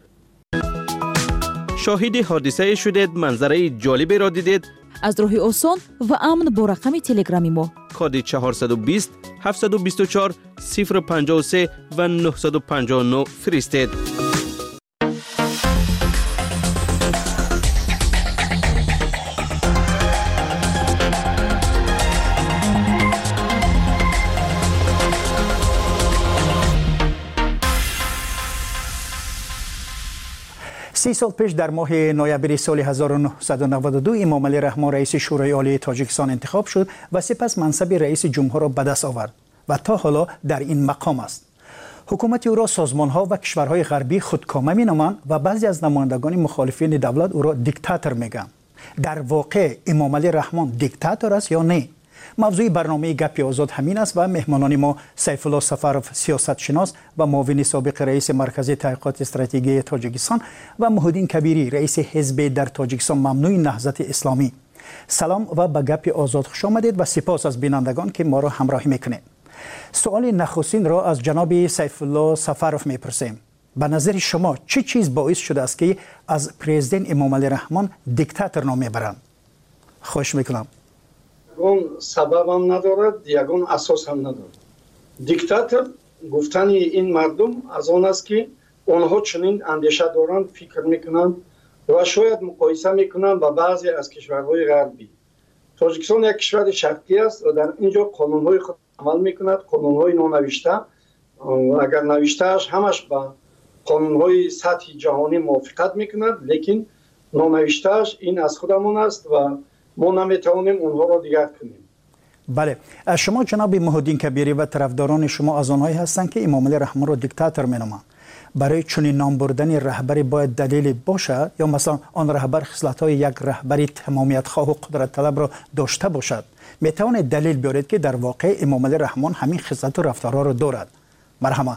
شاهد حادثه شدید، منظره جالبی را دیدید؟ از راه آسان و امن با رقم تلگرامی ما کد 420 724 053 و 959 فرستید. سی سال پیش در ماه نوامبر سال 1992 امام علی رحمان رئیس شورای عالی تاجیکستان انتخاب شد و سپس منصب رئیس جمهور را به دست آورد و تا حالا در این مقام است. حکومت او را سازمان‌ها و کشورهای غربی خودکامه می‌نامند و بعضی از نمایندگان مخالفین دولت او را دیکتاتور می‌گویند. در واقع امام علی رحمان دیکتاتور است یا نه؟ موضوع برنامه گپ آزاد همین است و مهمانان ما سیف الله سفرов سیاستشناس و معاون سابق رئیس مرکز تحقیقات استراتژی تاجیکستان و محمدین کبیری رئیس حزب در تاجیکستان ممنوع نهضت اسلامی. سلام و به گپ آزاد خوش آمدید و سپاس از بینندگان که ما را همراهی میکنید. سوال نخستین را از جناب سیف الله سفرов میپرسیم. به نظر شما چه چیز باعث شده است که از پرزیدنت امام علی رحمان دیکتاتور نام میبرند؟ خوش میکنم. یگان سبب هم ندارد، یگان اساس هم ندارد. دیکتاتور گفتن این مردم از آن است که آنها چنین اندیشه دارند، فکر میکنند و شاید مقایسه میکنند با بعضی از کشورهای غربی. تاجیکستان یک کشور شرقی است و در اینجا قانون‌های خود عمل می‌کند، قانون‌های نونوشته. اگر نوشته‌اش همش با قانون‌های سطح جهانی موافقت می‌کند، لیکن نونوشته‌اش این از خودمون است و ما نمی‌توانیم اونها را دیگر کنیم. بله، شما جناب محی‌الدین کبیری و طرفداران شما از آنهایی هستند که امام علی رحمه را دیکتاتور می‌نامند. برای چنین نام بردن رهبری باید دلیلی باشه یا مثلا آن رهبر خصلت‌های یک رهبری تمامیت خواه و قدرت طلب را داشته باشد؟ میتوانید دلیل بیارید که در واقع امام علی رحمان همین خصلت و رفتارها را دارد؟ مرحبا.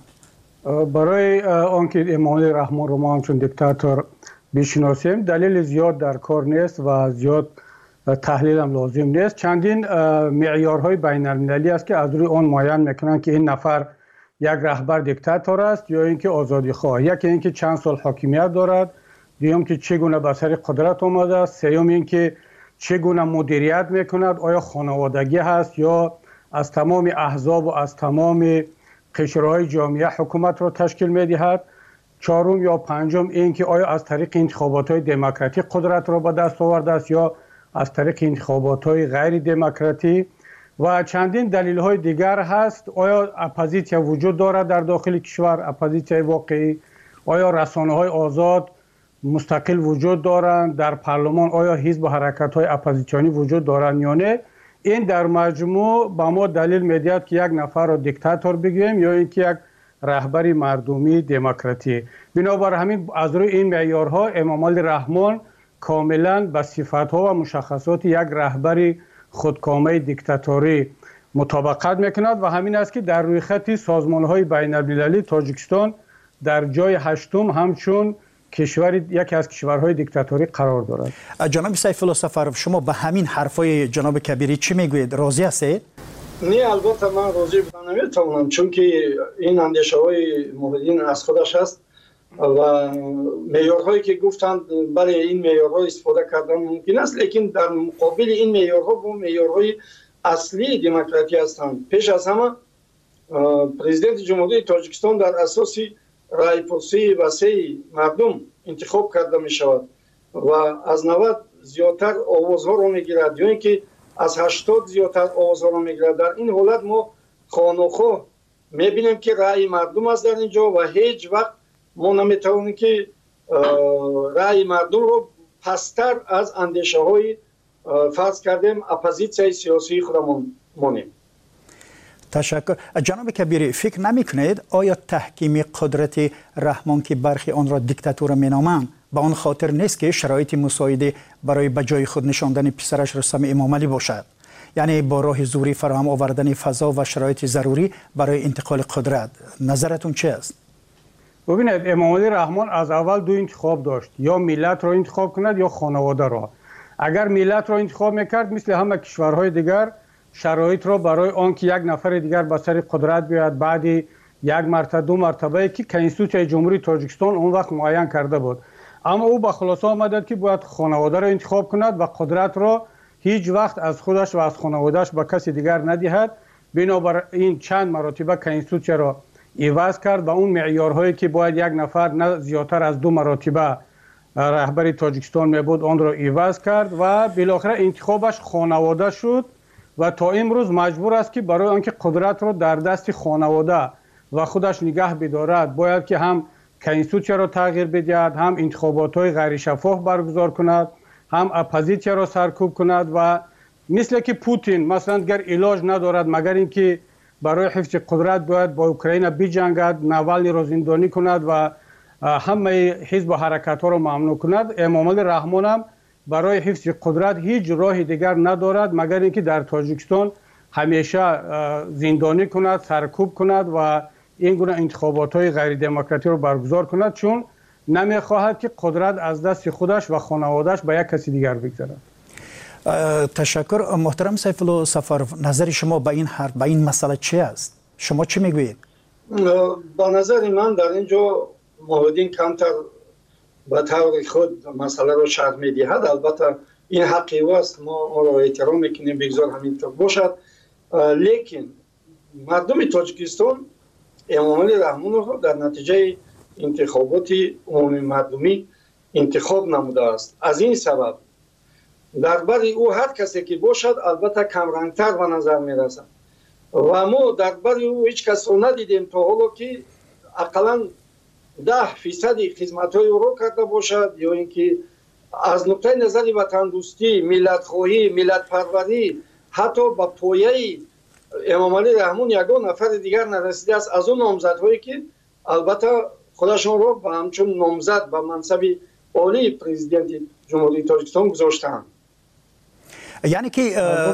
برای آنکه امام علی رحمان رو ما همچون دیکتاتور بشناسیم دلیل زیاد در کار نیست و زیاد تحلیل هم لازم نیست. چندین معیارهای بین المللی است که از روی آن معین میکنن که این نفر یک رهبر دیکتاتور است یا اینکه آزادی خواه. یکی اینکه چند سال حاکمیت دارد، دوم که چگونه به سر قدرت آمده است، سوم اینکه چگونه مدیریت میکند، آیا خانوادگی هست یا از تمام احزاب و از تمام قشرهای جامعه حکومت را تشکیل میدهد، چهارم یا پنجم اینکه آیا از طریق انتخابات‌های دموکراتیک قدرت را به دست آورده است یا از طریق انتخابات‌های غیر دموکراتی و چندین دلیل‌های دیگر هست. آیا اپوزیسیون وجود دارد در داخل کشور، اپوزیسیون واقعی؟ آیا رسانه‌های آزاد مستقل وجود دارند در پارلمان؟ آیا حزب و حرکت‌های اپوزیسیونی وجود دارند یا نه؟ این در مجموع با ما دلیل می‌دهد که یک نفر را دیکتاتور بگوییم یا اینکه یک رهبری مردمی دموکراتی. بنابر همین از روی این معیارها امام علی رحمان کاملا به صفات‌ها و مشخصات یک رهبری خودکامه دیکتاتوری مطابقت میکند و همین است که در روی خط سازمان‌های بین‌المللی تاجیکستان در جای هشتم همچون کشور یکی از کشورهای دیکتاتوری قرار دارد. جناب سیف الله سفرов شما به همین حرفای جناب کبیری چی میگویید؟ راضی هستید؟ نه البته من راضی بودن نمیتونم، چون که این اندیشه های محیدین از خودش هست و معیارهایی که گفتند برای این معیارها استفاده کردن ممکن است، لیکن در مقابل این معیارها با معیارهای اصلی دموکراسی هستند. پیش از همه پرزیدنت جمهوری تاجیکستان در اساس رای‌پرسی وسیع مردم انتخاب کرده می شود و از 90 زیادتر آوازها رو میگیرد یا اینکه از 80 زیادتر آوازها رو میگیرد. در این حالت ما خانوخواه میبینیم که رأی مردم است در اینجا و هیچ وقت ما نمیتوانیم که رأی مردم رو پستر از اندیشه های فرض کردیم اپوزیسیون سیاسی خودمون مانیم. تشکر. جناب کبیری فکر نمی کنید آیا تحکیم قدرت رحمان که برخی آن را دیکتاتور می نامند به آن خاطر نیست که شرایط مساعده برای به جای خود نشاندن پسرش رستم امام علی باشد؟ یعنی با راه زوری فراهم آوردن فضا و شرایط ضروری برای انتقال قدرت. نظرتون چه است؟ ببینید امام علی رحمان از اول دو انتخاب داشت، یا ملت را انتخاب کند یا خانواده را. اگر ملت را انتخاب میکرد مثل همه کشورهای دیگر شرایط را برای آنکه یک نفر دیگر به سر قدرت بیاید بعد یک مرتبه دو مرتبه که کنستیتوسیون جمهوری تاجیکستان اون وقت معین کرده بود، اما او به خلاصه آمد که باید خانواده را انتخاب کند و قدرت را هیچ وقت از خودش و از خانوادهش به کسی دیگر ندهد. بنابراین چند مرتبه کنستیتوسیون را عوض کرد و اون معیارهایی که باید یک نفر نه زیادتر از 2 مرتبه رهبری تاجیکستان می بود آن را عوض کرد و بالاخره انتخابش خانواده شد و تا امروز مجبور است که برای آنکه قدرت را در دست خانواده و خودش نگه بدارد باید که هم کنستیتوسیون را تغییر بدهد، هم انتخابات‌های غیر شفاف برگزار کند، هم اپوزیسیون را سرکوب کند و مثل که پوتین مثلا گر علاج ندارد مگر اینکه برای حفظ قدرت باید با اوکراین بجنگد، ناوالنی را زندانی کند و همه حزب و حرکت‌ها را ممنوع کند. امام علی رحمان هم برای حفظ قدرت هیچ راه دیگر ندارد مگر اینکه در تاجیکستان همیشه زندانی کند، سرکوب کند و این گونه انتخابات‌های غیر دموکراتی رو برگزار کند، چون نمی‌خواهد که قدرت از دست خودش و خانواده‌اش به یک کسی دیگر بگذرد. تشکر. محترم سیف الله سفرov نظر شما به این حرف به این مسئله چی است؟ شما چی میگویید؟ با نظر من در اینجا محیدین کمتر به طور خود مسئله رو شرح می‌دهد. البته این حقی است، ما آن را احترام میکنیم، بگذار همینطور باشد. لیکن مردم تاجیکستان امام علی رحمان را در نتیجه انتخابات عمومی مردمی انتخاب نموده است. از این سبب درباره او هر کسی که باشد البته کمرنگتر به نظر میرسد و ما درباره او هیچ کس رو ندیدیم تا حالا که اقلا 10% خدمت‌های او رو کرده باشد یا اینکه از نقطه نظر وطن دوستی، ملت خواهی، ملت پروری حتی با پایه امام علی رحمون یگان نفر دیگر نرسیده است از اون نامزدهایی که البته خودشون رو به همچون نامزد به منصب عالی پرزیدنت جمهوری تاجیکستان گذاشتند. یعنی که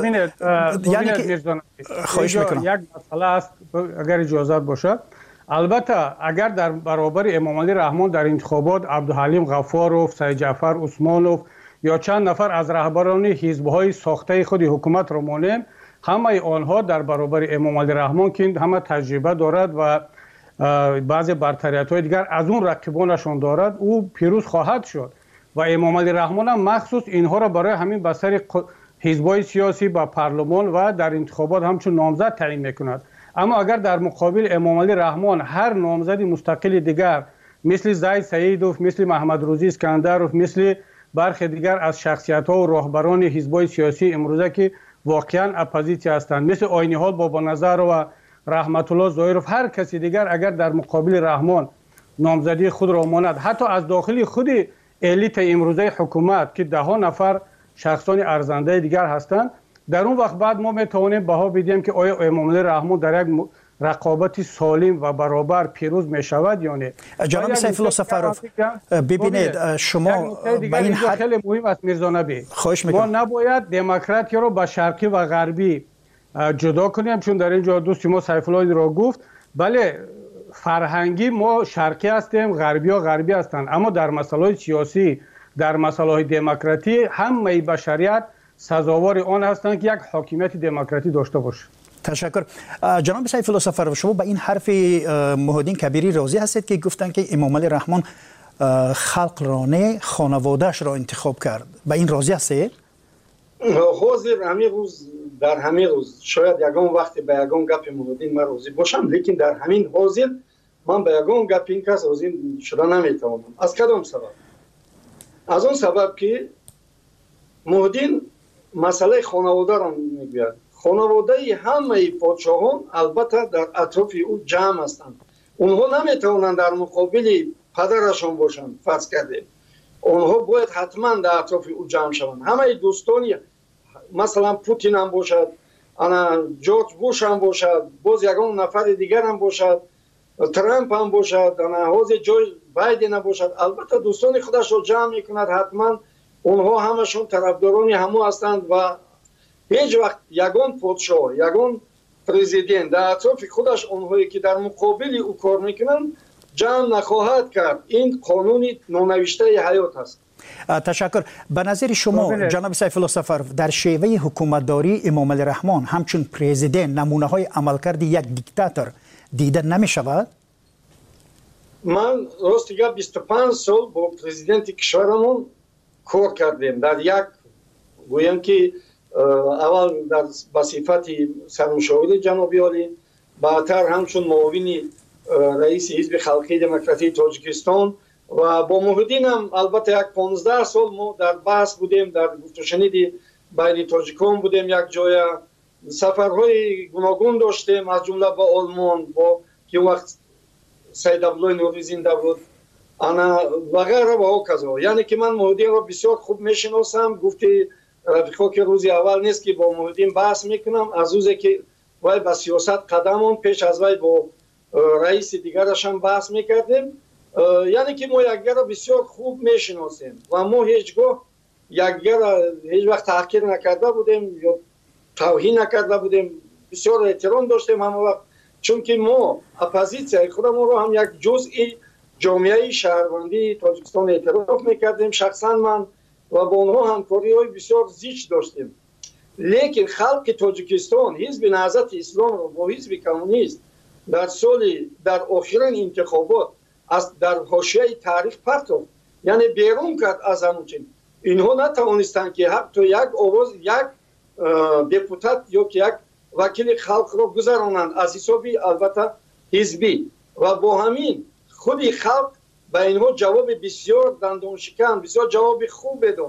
خواهش میکنم یک مسئله است اگر اجازت باشد. البته اگر در برابر امام علی رحمان در انتخابات عبدالحلیم غفاروف، سید جعفر عثمانوف یا چند نفر از رهبران حزب‌های ساخته خود حکومت را مانیم، همه آنها در برابر امام علی رحمان که همه تجربه دارد و بعضی برتریت‌های دیگر از اون رقیبانشان دارد، او پیروز خواهد شد و امام علی رحمان هم مخصوص اینها را برای همین بسر حزب‌های سیاسی با پارلمان و در انتخابات همچون نامزد تعیین می‌کند. اما اگر در مقابل امام علی رحمان هر نامزد مستقل دیگر مثل زید سیدوف، مثل محمد روزی اسکندروف، مثل برخی دیگر از شخصیت‌ها و راهبران حزب‌های سیاسی امروزه که واقعاً اپوزیسیون هستند، مثل آینی‌ها بابا نظر و رحمت الله ظاهرов، هر کسی دیگر اگر در مقابل رحمان نامزدی خود را ماند، حتی از داخل خود الیت امروزه حکومت که 10 نفر شخصان ارزنده دیگر هستند، در اون وقت بعد ما میتوانیم بها بدیم که آیا امام علی رحمان در یک رقابت سالم و برابر پیروز می شود یا نه. جناب سیف الله سفروف، ببینید شما به این حد خیلی مهم است میرزا نبی، ما نباید دموکراتی رو با شرقی و غربی جدا کنیم، چون در اینجا دوست ما سیف الله را گفت بله فرهنگی ما شرقی هستیم، غربی ها غربی هستند، اما در مسائل سیاسی، در مسائل دموکراتی همه بشریت سزاوار آن هستند که یک حاکمیت دموکراتی داشته باشه. تشکر. جناب سیف الله سفروف، شما به این حرف محمدین کبیری راضی هستید که گفتن که امام علی رحمان خلق رانه خانوادهش را انتخاب کرد؟ به این راضی هستید؟ حاضر همین روز در همین روز شاید یگان وقتی به یگان گپ محمدین من راضی باشم، لیکن در همین حاضر من به یگان گپ این کس راضی شدن نمیتوانم. از کدام سبب؟ از اون سبب که محمدین مسئله خانواده را میگوید. خانواده همه پادشاهان البته در اطراف او جمع هستند. اونها نمیتوانند در مقابل پدرشان باشند. فرض کرده اونها باید حتما در اطراف او جمع شوند. همه دوستانی مثلا پوتین هم باشد، انا جورج بوش هم باشد، باز یگان نفر دیگر هم باشد، ترامپ هم باشد، انا حاضر جای بایدن هم باشد، البته دوستان خودش رو جمع میکند. حتما اونها همشون طرفداران همو هستند و هیچ وقت یگان پادشاه، یگان پرزیدنت در اطراف خودش اونهایی که در مقابل او کار میکنند جمع نخواهد کرد. این قانون نونوشته حیات است. تشکر. به نظر شما جناب سیف الله سفروف در شیوه حکومتداری امام علی رحمان همچون پرزیدنت نمونه های عملکرد یک دیکتاتور دیده نمی شود؟ من راستیگه 25 سال با پرزیدنت کشورمون کار کردیم. در یک گویم که اول در بصفت سرمشاور جنابی عالی، بعدتر همچون معاون رئیس حزب خلقی دموکراتی تاجیکستان و با محمدین هم البته یک 15 سال ما در بحث بودیم، در گفت و شنید بین تاجیکان بودیم، یک جای سفرهای گوناگون داشتیم از جمله با آلمان، با که وقت سید عبدالله نوری زنده بود، انا و غیره و هکذا. یعنی که من محمدین را بسیار خوب میشناسم. گفتی رفیقا که روزی اول نیست که با محمدین بحث میکنم، از روزی که وای با سیاست قدمون پیش از وای با رئیس دیگرش هم بحث میکردیم. یعنی که ما یکدیگر را بسیار خوب میشناسیم و ما هیچگاه یکدیگر را هیچ وقت تحقیر نکرده بودیم یا توهین نکرده بودیم، بسیار احترام داشتیم همه وقت، چون که ما اپوزیسیون خودمون رو هم یک جزئی جامعه شهروندی تاجیکستان اعتراف میکردیم. شخصا من و با اونها همکاری های بسیار زیچ داشتیم. لیکن خلق تاجیکستان حزب نهضت اسلام رو با حزب کمونیست در آخرین انتخابات در حاشیه تاریخ پرتافت، یعنی بیرون کرد از همون. اینها نتوانستند که حتی یک آواز یک دپوتات یا که یک وکیل خلق را گذرانند از حسابی البته حزبی، و با همین خودی خلق به اینها جواب بسیار دندان شکن، بسیار جواب خوب داد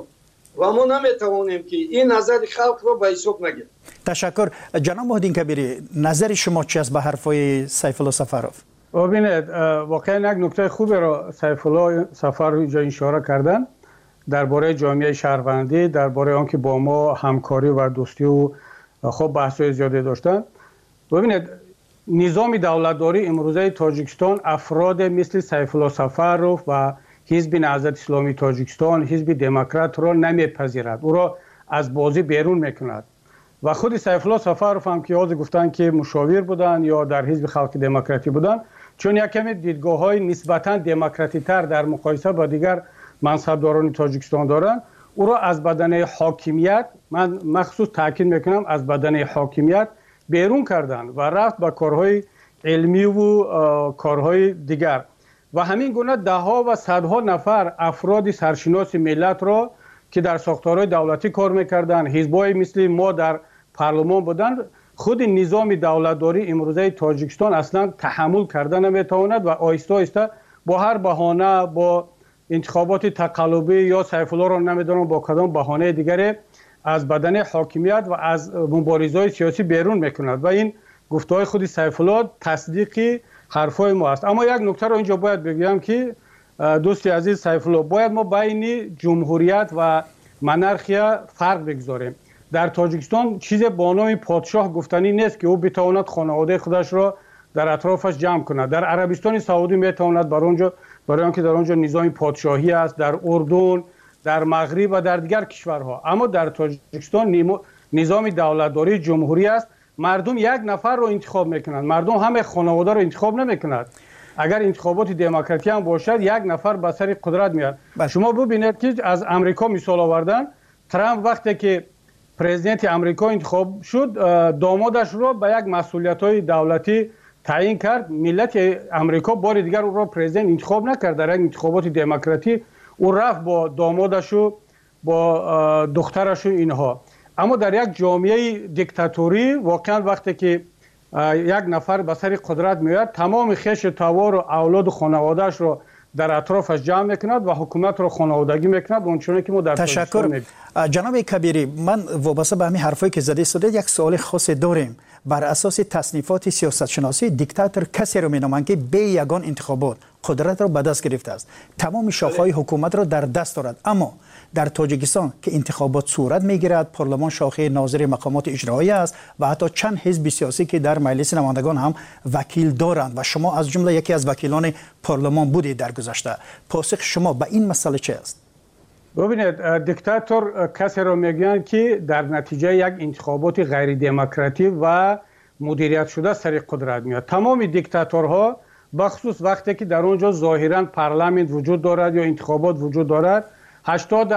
و ما نمیتوانیم که این نظر خلق را به حساب نگیریم. تشکر. جناب مهدین کبیری، نظر شما چی است به حرفای سیف الله سفرов؟ ببینید واقعا یک نکته خوبی را سیف الله سفرov اینجا اشاره کردن درباره جامعه شهروندی، درباره آنکه با ما همکاری و دوستی و خب بحث‌های زیادی داشتن. ببینید نظام دولتداری امروزه تاجیکستان افراد مثل سیف الله سفرov و حزب نهضت اسلامی تاجیکستان، حزب دموکرات را نمیپذیرد، او را از بازی بیرون میکند. و خود سیف الله سفرov هم که یاد گفتن که مشاور بودن یا در حزب خلق دموکراتی بودن، چون یک کمی دیدگاه‌های نسبتاً دموکراتی‌تر در مقایسه با دیگر منصبداران تاجیکستان دارند، او را از بدنه حاکمیت، من مخصوص تاکید میکنم از بدنه حاکمیت بیرون کردن و رفت به کارهای علمی و کارهای دیگر. و همین گونه ده ها و صدها نفر افراد سرشناس ملت را که در ساختارهای دولتی کار میکردن، حزبای مثل ما در پارلمان بودند، خود نظام دولتداری امروزه تاجیکستان اصلا تحمل کردن نمیتواند و آهسته آهسته با هر بهانه، با انتخابات تقلبی یا سیف الله را نمیدونم با کدام بهانه دیگری از بدن حاکمیت و از مبارزه‌های سیاسی بیرون میکند و این گفته‌های خود سیف الله تصدیقی حرفای ما است. اما یک نکته رو اینجا باید بگم که دوستی عزیز سیف الله، باید ما بین جمهوریت و منارخیا فرق بگذاریم. در تاجیکستان چیز با نام پادشاه گفتنی نیست که او بتواند خانواده خودش را در اطرافش جمع کند. در عربستان سعودی میتواند برای آنکه در آنجا نظام پادشاهی است، در اردن، در مغرب و در دیگر کشورها. اما در تاجیکستان نظام دولتداری جمهوری است. مردم یک نفر رو انتخاب میکنند، مردم همه خانواده رو انتخاب نمیکنند. اگر انتخابات دموکراتی هم باشد یک نفر به سر قدرت میاد. شما ببینید که از امریکا مثال آوردن، ترامپ وقتی که پرزیدنت امریکا انتخاب شد، دامادش رو به یک مسئولیت‌های دولتی تعیین کرد. ملت امریکا بار دیگر او را پرزیدنت انتخاب نکرد. در یک انتخابات دموکراتی او رفت با دامادش و با دخترش و اینها. اما در یک جامعه دیکتاتوری واقعا وقتی که یک نفر به سر قدرت میاد، تمام خویش توار و اولاد و خانواده‌اش رو در اطرافش جمع میکند و حکومت رو خانوادگی میکند. اونچنانی که ما در تشکر. جناب کبیری، من وابسته به همین حرفایی که زده شده یک سوال خاص داریم. بر اساس تصنیفات سیاست شناسی دیکتاتور کسی رو مینامند که به یگان انتخابات قدرت را به دست گرفته است، تمام شاخه‌های حکومت را در دست دارد. اما در تاجیکستان که انتخابات صورت میگیرد، پارلمان شاخه ناظر مقامات اجرایی است و حتی چند حزب سیاسی که در مجلس نمایندگان هم وکیل دارند و شما از جمله یکی از وکیلان پارلمان بودید در گذشته. پاسخ شما به این مسئله چه است؟ ببینید، دیکتاتور کسی را میگن که در نتیجه یک انتخابات غیر دموکراتی و مدیریت شده سر قدرت میاد. تمام دیکتاتورها بخصوص وقتی که در اونجا ظاهرا پارلمان وجود دارد یا انتخابات وجود دارد، 80%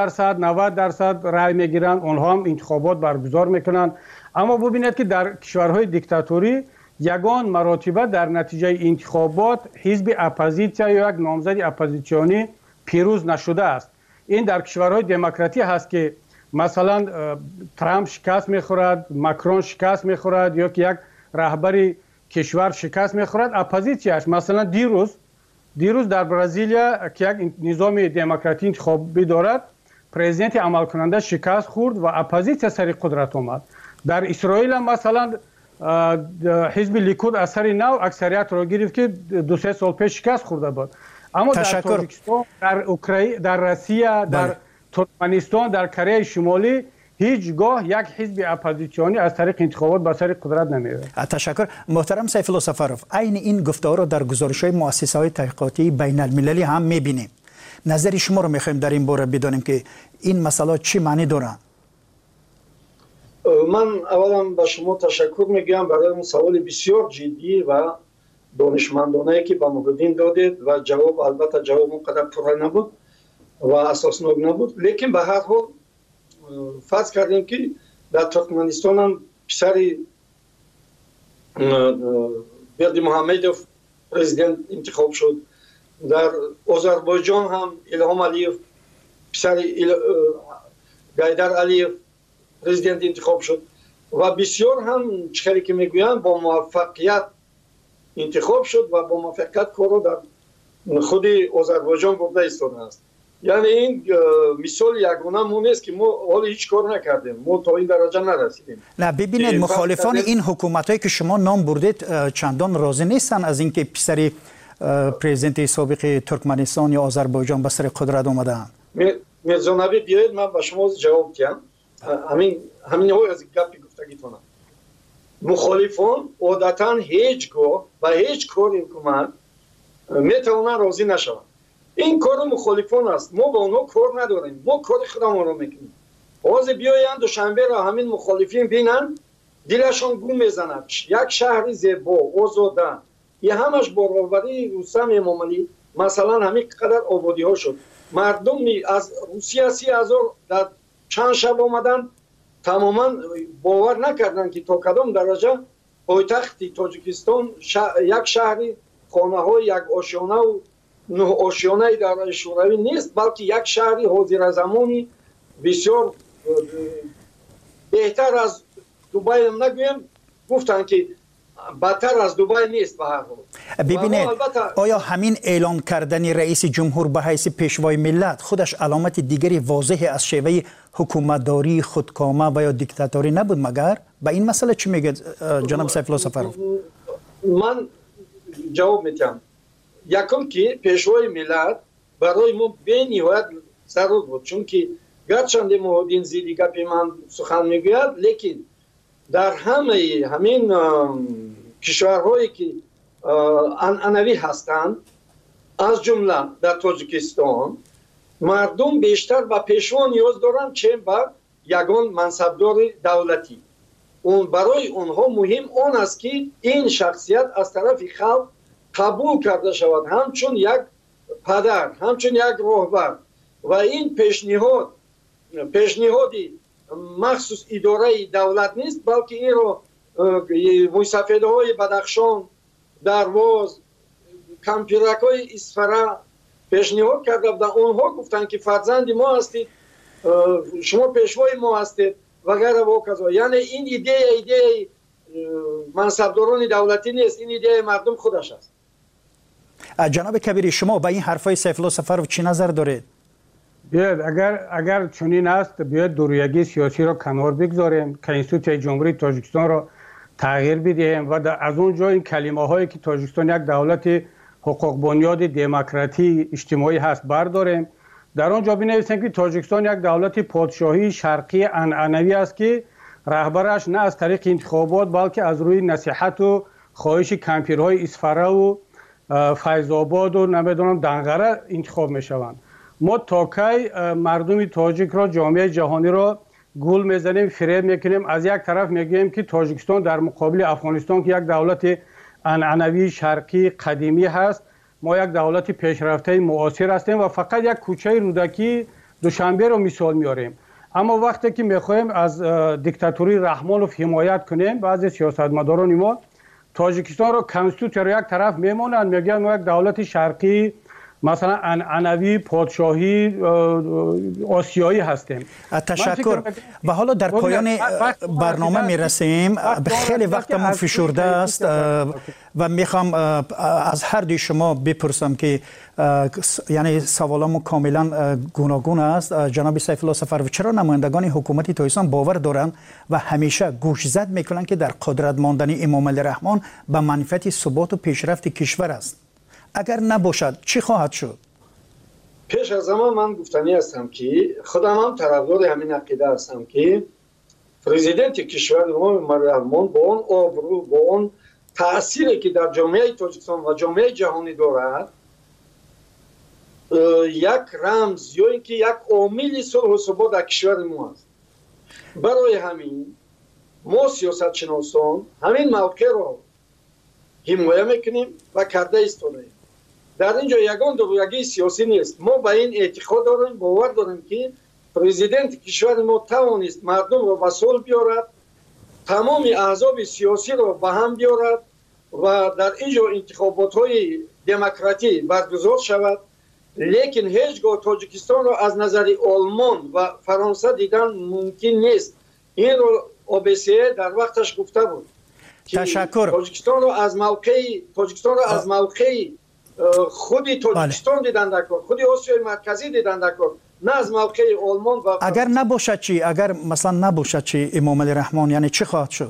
90% رای میگیرند، اونها هم انتخابات برگزار میکنند. اما ببینید که در کشورهای دیکتاتوری یگان مراتبه در نتیجه انتخابات حزب اپوزیسیا یا یک نامزد اپوزیسیونی پیروز نشده است. این در کشورهای دموکراتی هست که مثلا ترامپ شکست میخورد، ماکرون شکست میخورد یا که یک رهبری کشور شکست میخورد، اپوزیسیاش مثلا دیروز در برزیلیا که یک نظام دموکراتی انتخابی دارد، پرزیدنت عمل کننده شکست خورد و اپوزیسیا سر قدرت آمد. در اسرائیل هم مثلا حزب لیکود از سر نو اکثریت را گرفت که 2-3 سال پیش شکست خورده بود. اما در تاجیکستان، در اوکراین، در روسیه، در ترکمنستان، در کره شمالی هیچگاه یک حزب اپوزیسیونی از طریق انتخابات به سر قدرت نمیره. تشکر. محترم سیف الله سفرov، عین این گفته‌ها را در گزارش‌های مؤسسه‌های تحقیقاتی بین المللی هم می‌بینیم. نظر شما رو می‌خوایم در این باره بدانیم که این مسئله چی معنی دارند. من اولا به شما تشکر میگم برای اون سوال بسیار جدی و دانشمندانه که به ما دادید و جواب البته جواب اونقدر پره نبود و اساسناک نبود، لیکن به هر حال فرض کردیم که در ترکمنستان هم پسر برد محمدوف پرزیدنت انتخاب شد، در آذربایجان هم الهام علیف پسر گایدر علیف پرزیدنت انتخاب شد و بسیار هم چخری که میگویم با موفقیت انتخاب شد و با موفقیت کار رو در خود آذربایجان برده ایستاده است. یعنی این مثال یگانه مون است که ما حالا هیچ کار نکردیم، ما تا این درجه نرسیدیم. نه ببینید مخالفان این حکومتایی که شما نام بردید چندان راضی نیستن از اینکه پسر پرزیدنت سابق ترکمنستان یا آذربایجان به سر قدرت اومدن. میرزا نبی بیاید من به شما جواب بدم. همین های از گپی گفتگیتونم. مخالفان عادتا هیچگاه و هیچ کار حکومت میتونن راضی نشوند. این کار مخالفان است. ما با اونها کار نداریم. ما کار خودمون رو میکنیم. باز بیایند دوشنبه را همین مخالفین بینن دلشان گم میزند. یک شهر زیبا آزاده یه همش برابری رستم امام علی مثلا همین قدر آبادی ها شد. مردم از روسیه 30,000 در چند شب آمدن تماما باور نکردن که تا کدام درجه پایتخت تاجیکستان یک شهری خانه های یک آشیانه و نه آشیانه در شوروی نیست بلکه یک شهری حاضر زمانی بسیار بهتر از دوبای هم نگویم گفتن که بدتر از دوبای نیست به هر حال. ببینید آیا همین اعلان کردن رئیس جمهور به حیث پیشوای ملت خودش علامت دیگری واضح از شیوه حکومتداری خودکامه و یا دیکتاتوری نبود مگر؟ به این مسئله چی میگه جناب سیف الله سفرов؟ من جواب میدم. یکم که پیشوای ملت برای ما به نهایت ضرور بود چون که گرچند مهدین زیدی گپی من سخن میگوید لیکن در همین کشورهایی که عنعنوی هستند از جمله در تاجیکستان مردم بیشتر به پیشوا نیاز دارند چه به یگان منصبدار دولتی. اون برای اونها مهم آن است که این شخصیت از طرف خلق قبول کرده شود همچون یک پدر همچون یک راهبر و این پیشنهادی مخصوص اداره دولت نیست بلکه این رو موسفیده های بدخشان درواز کمپیرک های اصفره پیشنهاد کرده بودن. اونها گفتن که فرزند ما هستید شما پیشوای ما هستید و غیره و کذا. یعنی این ایده منصبداران دولتی نیست این ایده مردم خودش است. جناب کبیری شما با این حرفای سیف الله سفرov چی نظر دارید؟ بیاید اگر چنین است بیاید دورویگی سیاسی را کنار بگذاریم کنستیتوسیون جمهوری تاجیکستان را تغییر بدهیم و از اونجا این کلمه هایی که تاجیکستان یک دولت حقوق بنیاد دموکراتی اجتماعی هست برداریم در آنجا بنویسیم که تاجیکستان یک دولت پادشاهی شرقی عنعنوی است که رهبرش نه از طریق انتخابات بلکه از روی نصیحت و خواهش کمپیرهای اصفره و فیض آباد و نمیدونم دنقره انتخاب میشوند. ما تا کی مردم تاجیک را جامعه جهانی را گول میزنیم فریب میکنیم از یک طرف میگیم که تاجیکستان در مقابل افغانستان که یک دولت عنعنوی شرقی قدیمی هست ما یک دولت پیشرفته معاصر هستیم و فقط یک کوچه رودکی دوشنبه رو مثال میاریم. اما وقتی که میخوایم از دیکتاتوری رحمانوف حمایت کنیم بعضی سیاستمداران ما تاجیکستان رو کنستیتوسیون رو یک طرف میمونن میگن ما یک دولت شرقی مثلا عنعنوی پادشاهی آسیایی هستیم. تشکر. و حالا در پایان برنامه میرسیم. خیلی وقتمون فشرده است و میخوام از هر دوی شما بپرسم که یعنی سوالامو کاملا گوناگون است. جناب سیف الله سفرov چرا نمایندگان حکومت تاجیکستان باور دارند و همیشه گوش زد میکنند که در قدرت ماندن امام علی رحمان به منفعت ثبات و پیشرفت کشور است؟ اگر نباشد چی خواهد شد؟ پیش از همه من گفتنی هستم که خودم هم طرفدار همین عقیده هستم که پرزیدنت کشور امام علی رحمان با اون آبرو با اون تأثیری که در جامعه تاجیکستان و جامعه جهانی دارد یک رمز یا اینکه یک عامل صلح و ثبات در کشور ما است. برای همین ما سیاستشناسان همین موقع را حمایه میکنیم و کرده ایستادیم. در اینجا یگان دورویگی سیاسی نیست. ما به این اعتقاد داریم باور داریم که پرزیدنت کشور ما توانست مردم را به صلح بیارد تمام احزاب سیاسی را به هم بیارد و در اینجا انتخابات های دموکراتی برگزار شود لیکن هیچگاه تاجیکستان را از نظر آلمان و فرانسه دیدن ممکن نیست. این رو OBSE در وقتش گفته بود. تشکر. تاجیکستان را از موقعی خودی تاجیکستان دیدن دکار، خودی آسیای مرکزی دیدن دکار، نه از موقع آلمان. و اگر نباشد چی؟ اگر مثلا نباشد چی امام علی رحمان، یعنی چی خواهد شد؟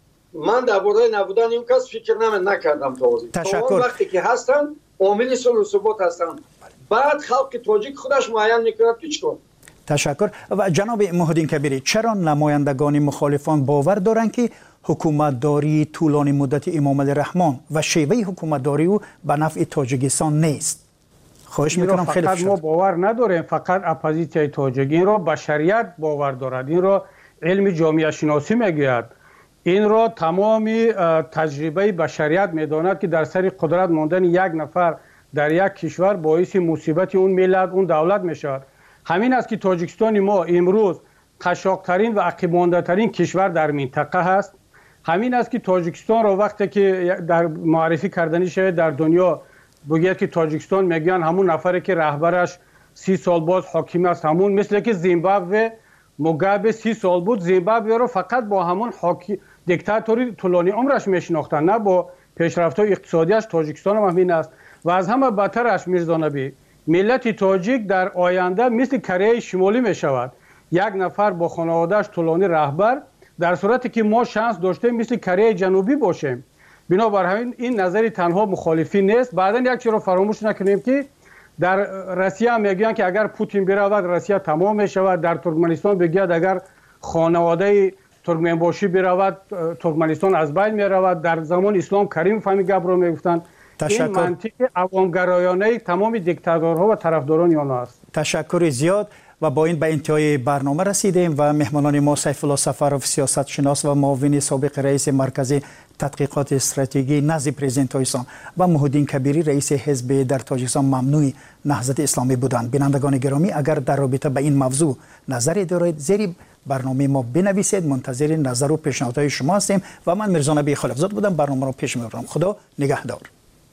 من درباره نبودن این کس فکر نکردم تا حاضر. تشکر. وقتی که هستن عامل صلح و ثبات هستن، بعد خلق تاجیک خودش معین میکند که چیکار. تشکر. و جناب محیدین کبیری، چرا نمایندگان مخالفان باور دارند که حکومتداری طولانی مدت امام علی رحمان و شیوه حکومتداری او به نفع تاجیکستان نیست؟ خواهش میکنم خیلی فقط ما باور نداریم، فقط اپوزیسیون تاجیک این را به شریعت باور دارد، این را علم جامعه شناسی میگوید، این را تمامی تجربه بشریت میداند که در سر قدرت ماندن یک نفر در یک کشور باعث مصیبت اون ملت اون دولت میشود. همین است که تاجیکستان ما امروز قشاق‌ترین و عقب مانده‌ترین کشور در منطقه هست. همین است که تاجیکستان را وقتی که در معرفی کردنی شده در دنیا بگید که تاجیکستان میگن همون نفری که رهبرش 30 سال باز حاکم است، همون مثل که زیمبابوه موگابه 30 سال بود، زیمبابوه رو فقط با همون دیکتاتوری طولانی عمرش میشناختن، نه با پیشرفت‌های اقتصادیش. تاجیکستان هم همین است و از همه بدترش میرزا نبی، ملت تاجیک در آینده مثل کره شمالی میشود، یک نفر با خانواده‌اش طولانی رهبر، در صورتی که ما شانس داشتیم مثل کره جنوبی باشیم. بنابراین این نظری تنها مخالفی نیست. بعداً یک چیز رو فراموش نکنیم که در روسیه میگن که اگر پوتین برود روسیه تمام میشود، در ترکمنستان بگید اگر خانواده ترکمنباشی برود ترکمنستان از بین میرود. در زمان اسلام کریم فهمی گپ رو میگفتن. این منطق عوامگرایانه تمام دیکتاتورها و طرفداران آنها است. تشکر زیاد. و با این به انتهای برنامه رسیدیم و مهمانان ما سیف الله سفرов سیاست شناس و معاون سابق رئیس مرکز تحقیقات استراتژی نزد پرزیدنت تاجیکستان و محیدین کبیری رئیس حزب در تاجیکستان ممنوع نهضت اسلامی بودند. بینندگان گرامی، اگر در رابطه به این موضوع نظری دارید زیر برنامه ما بنویسید، منتظر نظر و پیشنهادهای شما هستیم. و من میرزا نبی خلیفزاده بودم، برنامه رو پیش میبرم. خدا نگهدار.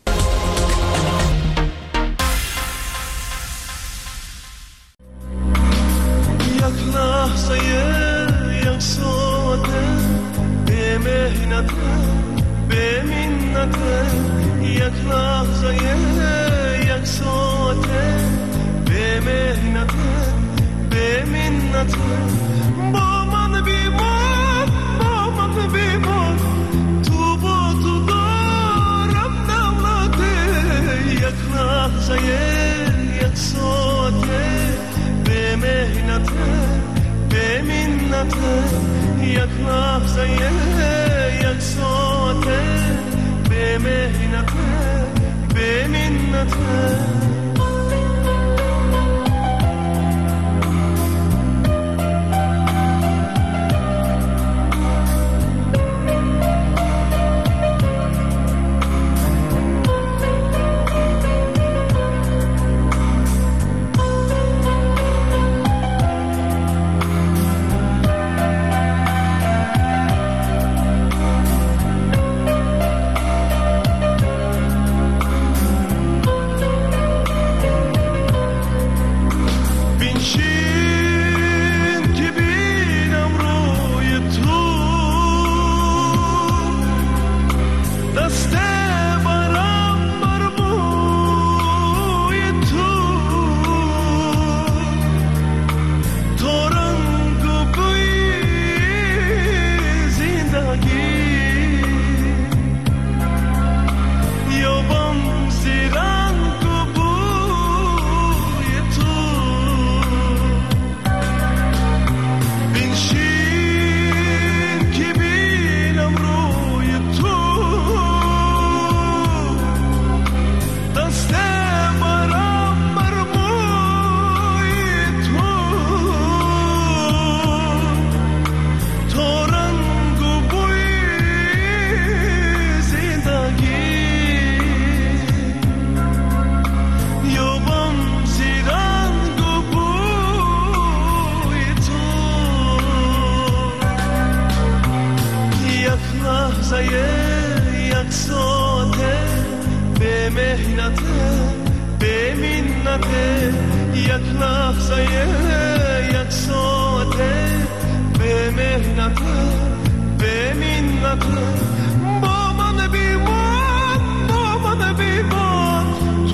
یک ساعته به مهنت به منت، یک لحظه یک ساعته به مهنت به منت، با من بیمان با من بیمان، تو با تو دارم دولته، یک لحظه یک ساعته به مهنت به منت، یک لحظه یک ساعته به مهنت به منت. یک ساعته به مهنت به منت، یک لحظه یک ساعته به مهنت به منت، با من بیمان با من بیمان،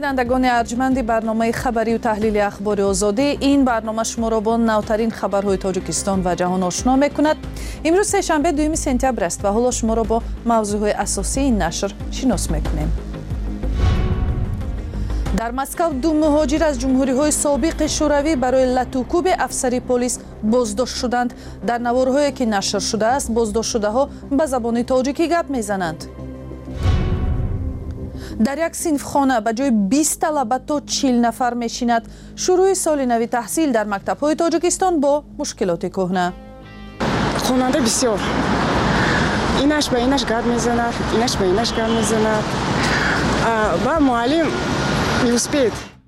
شنوندگان ارجمند برنامه خبری و تحلیل اخبار آزادی، این برنامه شما را با نوترین خبرهای تاجیکستان و جهان آشنا میکند. امروز سه‌شنبه 2 سپتامبر است و حالا شما را با موضوعهای اساسی این نشر شناس میکنیم. در مسکو 2 مهاجر از جمهوری‌های سابق شوروی برای لطوکوب افسری پلیس بازداشت شدند. در نوارهایی که نشر شده است، بازداشت شده‌ها به زبان تاجیکی گپ میزنند. در یک صنفخانه به جای 20 طلبه تا 40 نفر میشیند. شروع سال نو تحصیل در مکتب‌های تاجیکستان با مشکلات کهنه. خواننده بسیار اینش به اینش گپ میزند، اینش به اینش گپ میزند و معلم میوسپید.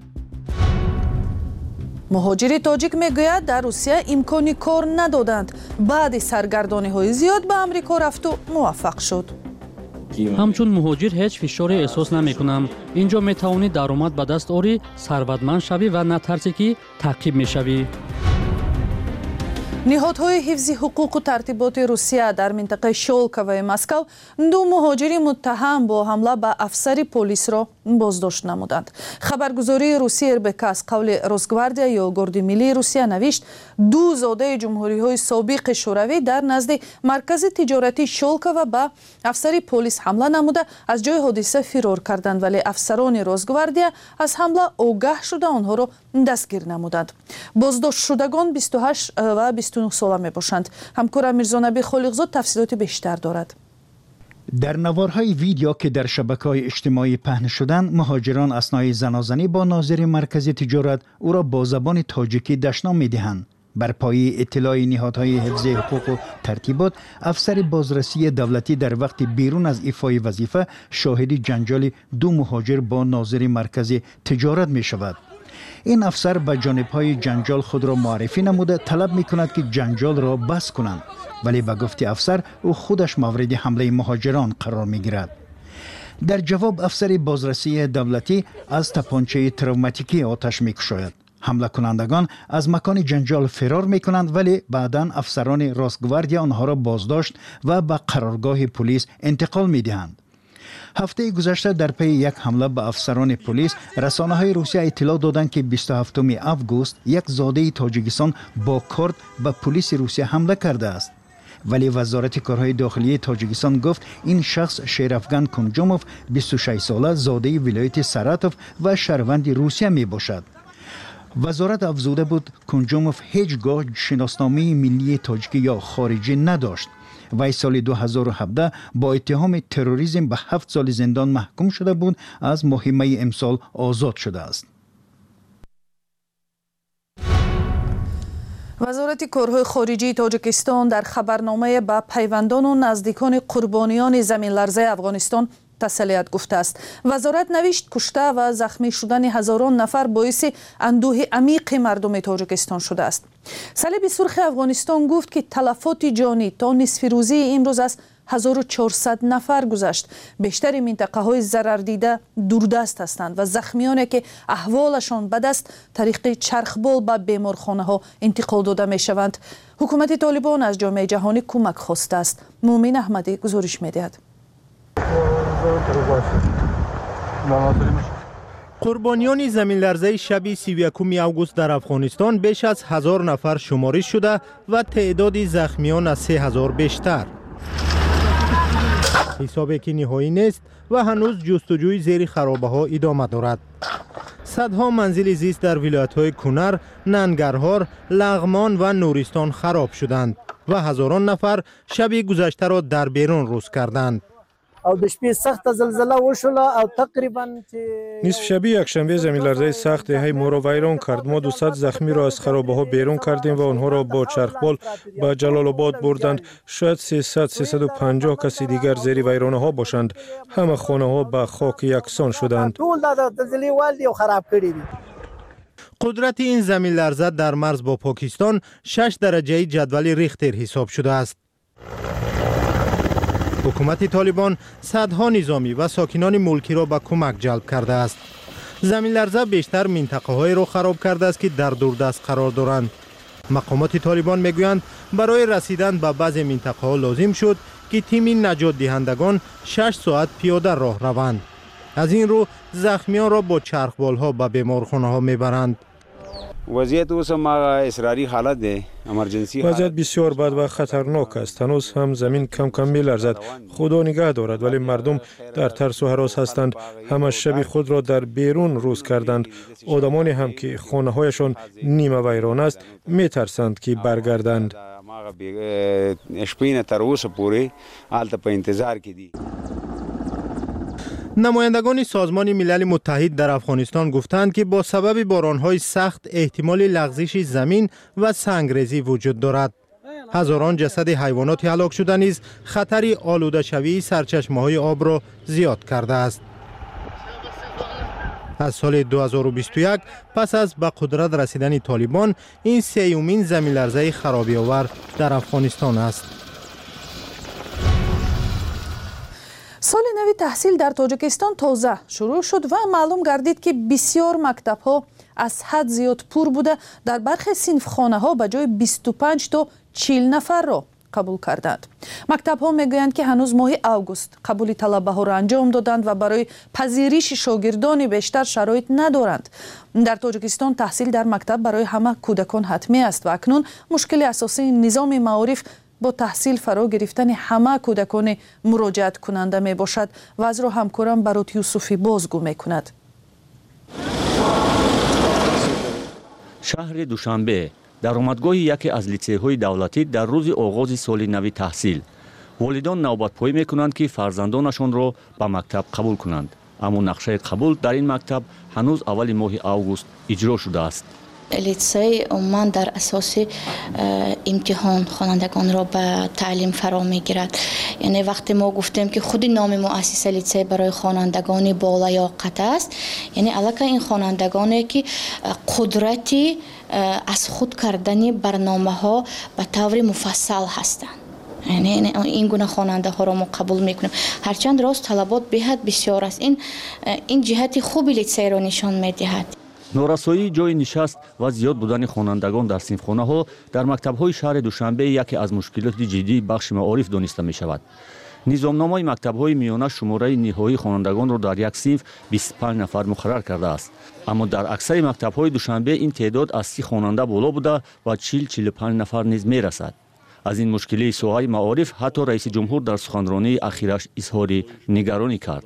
مهاجر تاجیک میگوید در روسیه امکانی کار ندادند. بعد سرگردانی‌های زیاد به امریکا رفت و موفق شد. همچون مهاجر هیچ فشاری احساس نمی‌کنم. اینجا میتوانی درآمد به دست آوری، ثروتمند شوی و نترسی که تعقیب میشوی. نهادهای حفظ حقوق و ترتیبات روسیه در منطقه شولکا و مسکو 2 مهاجر متهم با حمله به افسر پلیس را بازداشت نمودند. خبرگزاری روسیه اربک از قول روسگواردیا یا گارد ملی روسیه نوشت 2 زاده جمهوری‌های سابق شوروی در نزد مرکز تجارتی شولکا و به افسر پلیس حمله نموده از جای حادثه فرار کردند، ولی افسران روسگواردیا از حمله آگاه شده آنها را دستگیر نمودند. بازداشت شدگان 28 و 29 ساله می باشند. همکارم میرزانبی خالقزاد تفصیلات بیشتر دارد. در نوارهای ویدیو که در شبکه‌های اجتماعی پهن شدند، مهاجران اثنای زنازنی با ناظر مرکز تجارت او را با زبان تاجیکی دشنام می‌دهند. بر پایه اطلاع نهادهای حفظ حقوق و ترتیبات، افسر بازرسی دولتی در وقت بیرون از ایفای وظیفه شاهد جنجال 2 مهاجر با ناظر مرکز تجارت می شود. این افسر به جانب‌های جنجال خود را معرفی نموده طلب می‌کند که جنجال را بس کنند، ولی به گفت افسر او خودش مورد حمله مهاجران قرار می‌گیرد. در جواب افسر بازرسی دولتی از تپانچه تروماتیکی آتش می‌کشاید. حمله کنندگان از مکان جنجال فرار می‌کنند، ولی بعداً افسران روسگواردیا آنها را بازداشت و به قرارگاه پلیس انتقال می‌دهند. هفته گذشته در پی یک حمله به افسران پلیس، رسانه‌های روسیه اطلاع دادند که 27 آگوست یک زاده تاجیکستان با کارد به پلیس روسیه حمله کرده است. ولی وزارت کارهای داخلی تاجیکستان گفت این شخص شیرافگان کنجوموف 26 ساله زاده ولایت ساراتوف و شهروند روسیه می باشد. وزارت افزوده بود کنجوموف هیچگاه شناسنامه ملی تاجیکی یا خارجی نداشت. وی سال 2017 با اتهام تروریسم به 7 سال زندان محکوم شده بود. از ماه می امسال آزاد شده است. وزارت کارهای خارجی تاجیکستان در خبرنامه به پیوندان و نزدیکان قربانیان زمین لرزه افغانستان تسلیت گفته است. وزارت نوشت کشته و زخمی شدن هزاران نفر باعث اندوه عمیق مردم تاجیکستان شده است. صلیب سرخ افغانستان گفت که تلفات جانی تا نصف روزی امروز از 1400 نفر گذشت. بیشتر منطقه های ضرر دیده دوردست هستند و زخمیانی که احوالشان بد است طریق چرخبال به بیمارخانه ها انتقال داده می شوند. حکومت طالبان از جامعه جهانی کمک خواسته است. مومن احمدی گزارش می دهد. قربانیان زمین لرزه شب 31 اوگوست در افغانستان بیش از 1000 نفر شمارش شده و تعداد زخمیان از 3000 بیشتر. حسابی که نهایی نیست و هنوز جستجوی زیر خرابه ها ادامه دارد. صدها منزل زیست در ولایت‌های کنر، ننگرهار، لغمان و نورستان خراب شدند و هزاران نفر شب گذشته را در بیرون روز کردند. او د شپې سخت زلزله وشوله او تقریبا نصف شبی یکشنبه زمین لرزه سخت دهه ما را ویران کرد. ما 200 زخمی را از خرابه ها بیرون کردیم و آنها را با چرخبال به جلال آباد بردند. شاید 300-350 کسی دیگر زیر ویرانه ها باشند. همه خانه ها به خاک یکسان شدند. قدرت این زمین لرزه در مرز با پاکستان 6 درجه جدول ریختر حساب شده است. حکومت طالبان صدها نظامی و ساکنان ملکی را به کمک جلب کرده است. زمین لرزه بیشتر منطقه های را خراب کرده است که در دوردست قرار دارند. مقامات طالبان میگویند برای رسیدن به بعضی منطقه ها لازم شد که تیم نجات دهندگان 6 ساعت پیاده راه روند. از این رو زخمیان را با چرخبال‌ها به بیمارخانه‌ها میبرند. وضعیت اصراری حالت ده امرجنسی وضعیت بسیار بد و خطرناک است. هنوز هم زمین کم کم می‌لرزد. خدا نگاه دارد، ولی مردم در ترس و هراس هستند. همه شب خود را در بیرون روز کردند. آدمانی هم که خانه‌هایشان نیمه ویران است می‌ترسند که برگردند. شپینه تر اوسه پورې حالت په انتظار کې دي. نمایندگان سازمان ملل متحد در افغانستان گفتند که با سبب بارانهای سخت احتمال لغزش زمین و سنگریزی وجود دارد. هزاران جسد حیوانات هلاک شده نیز خطر آلوده شوی سرچشمه‌های آب را زیاد کرده است. از سال 2021 پس از به قدرت رسیدن طالبان این سیومین زمین‌لرزه خرابی آور در افغانستان است. سال نوی تحصیل در تاجیکستان تازه شروع شد و معلوم گردید که بسیار مکتب‌ها از حد زیاد پر بوده. در برخی صنفخانه‌ها به جای 25 تا 40 نفر را قبول کردند. مکتب‌ها میگویند که هنوز ماه اوگوست قبول طلبه‌ها را انجام دادند و برای پذیرش شاگردان بیشتر شرایط ندارند. در تاجیکستان تحصیل در مکتب برای همه کودکان حتمی است و اکنون مشکل اساسی نظام معارف با تحصیل فرا گرفتن همه کودکان مراجعت کننده می باشد و از را همکارم برات یوسفی بازگو می کند. شهر دوشنبه درآمدگاه یکی از لیسه‌های دولتی در روز آغاز سال نوی تحصیل. والدان نوبت‌پایی می‌کنند که فرزندانشان را به مکتب قبول کنند. اما نقشه قبول در این مکتب هنوز اول ماه اوگوست اجرا شده است. لیسه عموما در اساس امتحان خوانندگان را به تعلیم فرا میگیرد. یعنی وقتی ما گفتیم که خود نام مؤسسه لیسه برای خوانندگان بالیاقت است، یعنی علاقه این خوانندگانی که قدرتی از خود کردن برنامه ها به طور مفصل هستند. یعنی این گونه خواننده ها را ما قبول میکنیم. هرچند راست طلبات بهت بسیار است. این جهت خوبی لیسه را نشان میدهد. نورسایی جای نشست و زیاد بودن خوانندگان در صنفخانه‌ها در مکتب‌های شهر دوشنبه یکی از مشکلات جدی بخش معارف دانسته می‌شود. نظامنامه مکتب‌های میانه شماره نهایی خوانندگان را در یک صنف 25 نفر مقرر کرده است. اما در اکثر مکتب‌های دوشنبه این تعداد از 30 خواننده بالا بوده و 40-45 نفر نیز می‌رسد. از این مشکلی سوهای معارف حتی رئیس جمهور در سخنرانی اخیرش اظهار نگرانی کرد.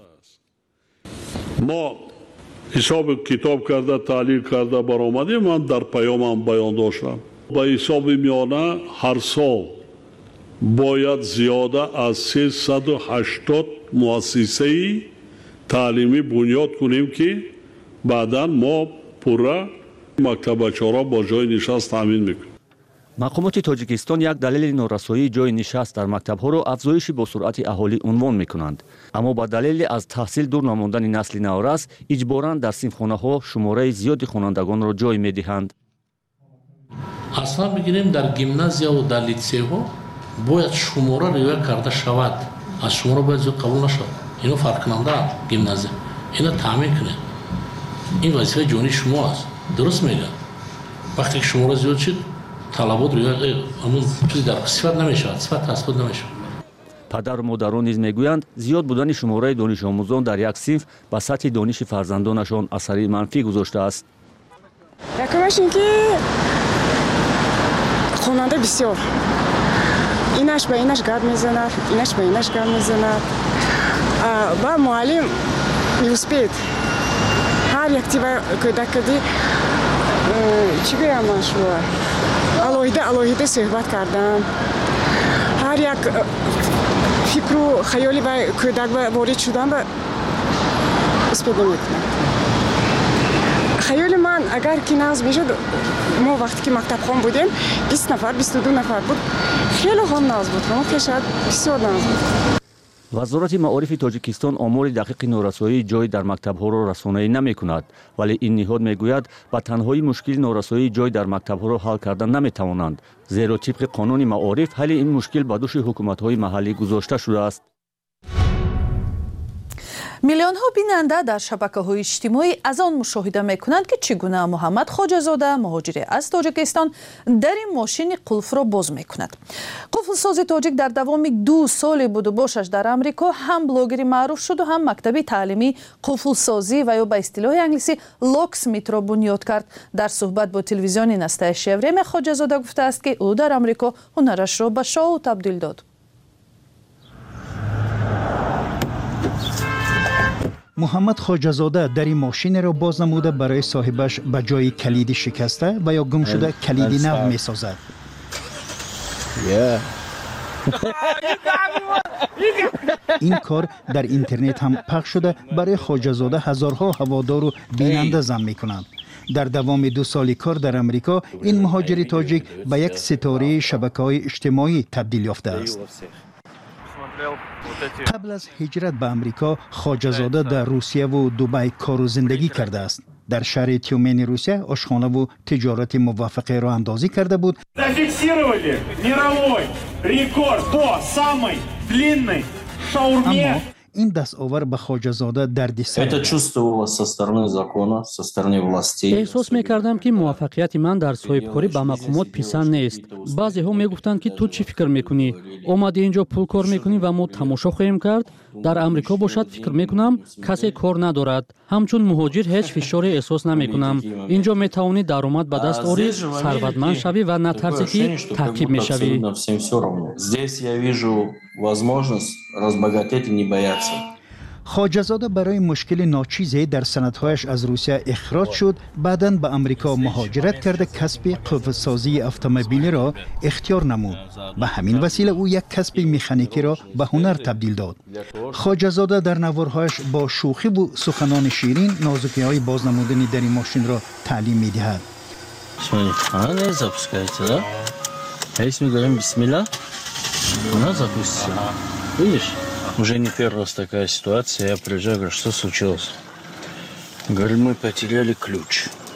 ما حساب کتاب کرده تحلیل کرده برآمده من در پیامم بیان داشتم. با حساب میانه هر سال باید زیاده از 380 مؤسسه تعلیمی بنیاد کنیم که بعدا ما پورا مکتب بچه‌ها را با جای نشست تامین میکنیم. مقامات تاجیکستان یک دلیل نارسایی جای نشست در مکتب‌ها را افزایش با سرعت اهالی عنوان می‌کنند. اما با دلیل از تحصیل دور نماندن نسل نوآراست اجباراً در صنفخانه‌ها شماره زیادی خوانندگان را جای می‌دهند. اصلا بگیریم در گیمنازیا و در لیسه‌ها باید شماره ریوه کرده شود. از شماره باید زیاد قبول نشود. اینو فرق کننده گیمنازیا. اینو تامین کنه. این وظیفه جانی شما است. درست میگم. وقتی شماره زیاد شد طلبات روی همون چیزی در صفت نمیشود، صفت تثبیت نمیشود. پدر و مادران نیز میگویند زیاد بودن شماره دانش آموزان در یک صنف به سطح دانش فرزندانشان اثری منفی گذاشته است. یکمش این که خواننده بسیار اینش به اینش گرد میزند، اینش به اینش گرد میزند و معلم میوسپید هر یک تیبه کودک کدی چی گویم من شما الهیده صحبت کردن. هر یک فکر و خیالی به کودک وارد شدن به اسپیده میکنن. خیال من اگر که ناز میشد ما وقتی که مکتب خان بودیم 20 نفر 22 نفر بود خیلی هم ناز بود. ما که شاید بسیار ناز بود. وزارت معارف تاجیکستان آمار دقیق نارسایی جای در مکتب‌ها را رسانه‌ای نمی‌کند، ولی این نهاد می‌گوید با تنهایی مشکل نارسایی جای در مکتب‌ها را حل کردن نمی‌توانند، زیرا طبق قانون معارف حل این مشکل به دوش حکومت‌های محلی گذاشته شده است. میلیون ها بیننده در شبکه‌های اجتماعی از آن مشاهده می‌کنند که چگونه محمد خواجه‌زاده مهاجر از تاجیکستان در ماشین قلف را باز می‌کند. قفل‌ساز تاجیک در دوام 2 سال بود و باشش در امریکا هم بلاگری معروف شد و هم مکتب تعلیمی قفل‌سازی و یا به اصطلاح انگلیسی لاکسمیت را بنیاد کرد. در صحبت با تلویزیون نسته شوریم خواجه‌زاده گفته است که او در امریکا هنرش را به شو تبدیل داد. محمد خواجه‌زاده در این ماشین را باز نموده برای صاحبش به جای کلید شکسته و یا گم شده کلیدی نو می سازد. این کار در اینترنت هم پخش شده برای خواجه‌زاده هزارها هوادار و بیننده جمع می کنند. در دوام 2 سال کار در امریکا این مهاجر تاجیک به یک ستاره شبکه‌های اجتماعی تبدیل یافته است. قبل از هجرت به امریکا خواجه‌زاده در روسیه و دبی کار و زندگی کرده است. در شهر تیومن روسیه آشخانه و تجارت موفقه را اندازی کرده بود. اما این دستاور به خواجه‌زاده دردسر. احساس می‌کردم که موفقیت من در صاحبکاری به مقامات پسند نیست. بعضی‌ها می‌گفتند که تو چی فکر می‌کنی؟ اومدی اینجا پول کار می‌کنی و ما تماشا خواهیم کرد. در امریکا باشد فکر می‌کنم کسی کار ندارد. همچون مهاجر هیچ فشاری احساس نمی‌کنم. اینجا می‌توانی درآمد به دست آوری، ثروتمند شوی و نترسی که تعقیب می‌شوی. خواجه‌زاده برای مشکل ناچیزی در سندهایش از روسیه اخراج شد. بعداً به امریکا مهاجرت کرده کسب قفل‌سازی اتومبیلی را اختیار نمود. به همین وسیله او یک کسب مکانیکی را به هنر تبدیل داد. خواجه‌زاده در نوارهایش با شوخی و سخنان شیرین نازکی‌های بازنمودن در این ماشین را تعلیم می‌دهد. Уже не первый раз такая ситуация. Я приезжаю, говорю, что случилось? Говорю, мы потеряли ключ.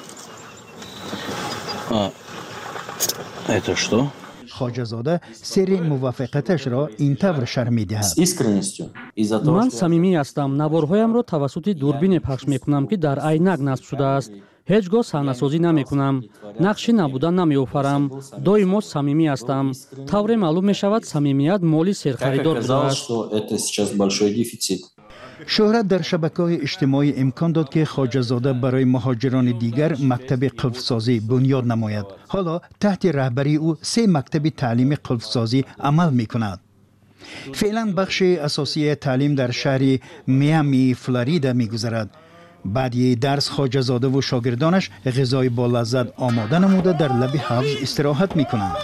Это что? خواجه‌زاده سر موفقیتش را این طور شرح می‌دهد. من صمیمی هستم. نوارهایم را توسط دوربین پخش می‌کنم که در عینک نصب شده است. هیچ گاه صحنه‌سازی نمی‌کنم. نقشی نبودن نمی‌آفرم. دائما صمیمی هستم. طوری معلوم می‌شود صمیمیت مالی سرخریدار بوده است. شهرت در شبکه‌های اجتماعی امکان داد که خواجه‌زاده برای مهاجران دیگر مکتب قفل‌سازی بنیاد نماید. حالا تحت رهبری او 3 مکتب تعلیم قفل‌سازی عمل می‌کند. فعلا بخش اساسی تعلیم در شهر میامی فلوریدا می‌گذرد. بعد درس خواجه‌زاده و شاگردانش غذای با لذت آماده نموده در لب حوض استراحت می‌کنند.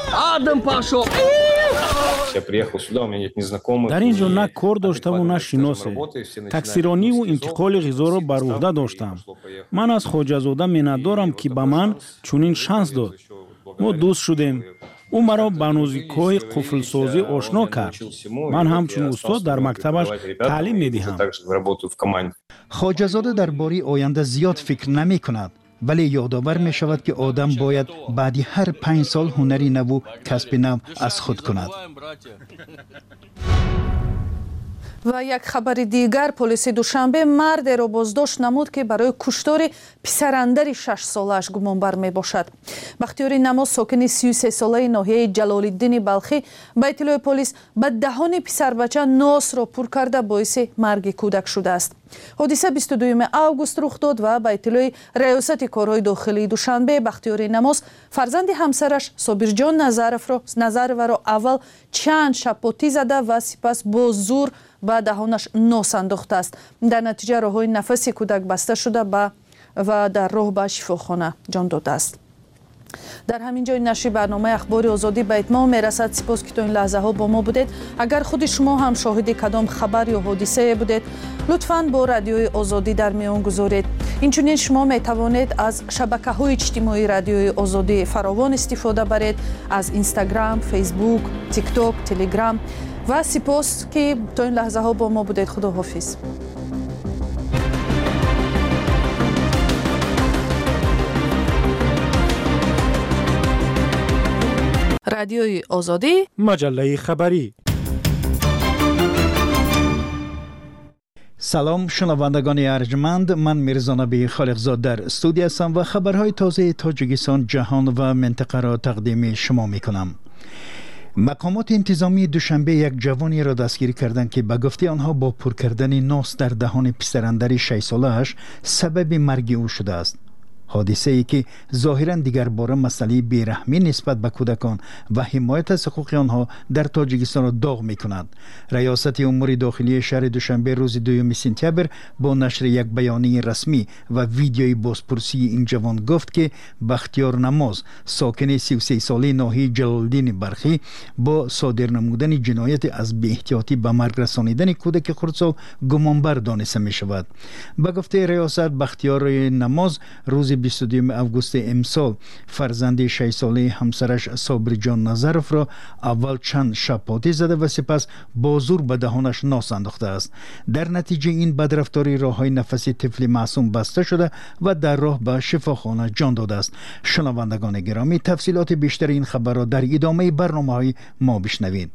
در اینجا نه کار داشتم و نه شناسه. تکثیرانی و انتقال غذا را بر عهده داشتم. من از خواجه‌زاده منتظرم که به من چنین شانس داد. ما دوست شدیم. او مرا به نوزیک‌های قفل‌سازی آشنا کرد. من همچون استاد در مکتبش تعلیم می‌دهم. خواجه‌زاده درباره آینده زیاد فکر نمی‌کند، ولی یادآور می‌شود که آدم باید بعد هر 5 سال هنری نو و کسب نو از خود کند. و یک خبر دیگر، پلیس دوشنبه مرد را بازداشت نمود که برای کشتار پسراندر 6 سالش گمانبر می باشد. بختیار نماز ساکن 33 ساله ناحیه جلال‌الدین بلخی به اطلاع پلیس به دهان پسر بچه ناس را پر کرده باعث مرگ کودک شده است. حادثه 22 اوگوست رخ داد و به اطلاع ریاست کارهای داخلی دوشنبه بختیار نماز فرزند همسرش صابرجان نظرو را اول چند شپاتی زده و سپس با زور به دهانش ناس انداخته است. در نتیجه راههای نفس کودک بسته شده و در راه به شفاخانه جان داده است. در همین جای نشر برنامه اخبار آزادی به اتمام میرسد. سپاس که تا این لحظه ها با ما بودید. اگر خود شما هم شاهد کدام خبر یا حادثه بودید لطفاً با رادیوی آزادی در میان گذارید. اینچنین شما می توانید از شبکه‌های اجتماعی رادیوی آزادی فراوان استفاده برید، از اینستاگرام، فیسبوک، تیک تاک، تلگرام و سپاس که تا این لحظه ها با ما بودید. خدا حافظ. رادیوی آزادی، مجله خبری. سلام شنوندگان ارجمند، من میرزا نبی خالقزاد در استودیو هستم و خبرهای تازه تاجیکستان، جهان و منطقه را تقدیم شما میکنم. مقامات انتظامی دوشنبه یک جوانی را دستگیر کردند که به گفته آنها با پر کردن ناس در دهان پسراندر 6 ساله‌اش سبب مرگ او شده است. حادثه ای که ظاهرا دیگر باره مسئله بیرحمی نسبت به کودکان و حمایت از حقوق آنها در تاجیکستان را داغ می کند. ریاست امور داخلی شهر دوشنبه روز 2 سپتامبر با نشر یک بیانیه رسمی و ویدیوی بازپرسی این جوان گفت که بختیار نماز، ساکن 33 ساله ناحیه جلالالدین برخی، با صادر نمودن جنایت از بی احتیاطی به مرگ رسانیدن کودک خردسال گمانبر دانسته می شود. به گفته ریاست، بختیار نماز روز 22 آگوست امسال فرزند 6 ساله همسرش صابر جان نظرف را اول چند شپاتی زده و سپس با زور به دهانش ناس انداخته است. در نتیجه این بدرفتاری راههای نفسی طفل معصوم بسته شده و در راه به شفاخانه جان داده است. شنوندگان گرامی، تفصیلات بیشتر این خبر را در ادامه برنامه‌های ما بشنوید.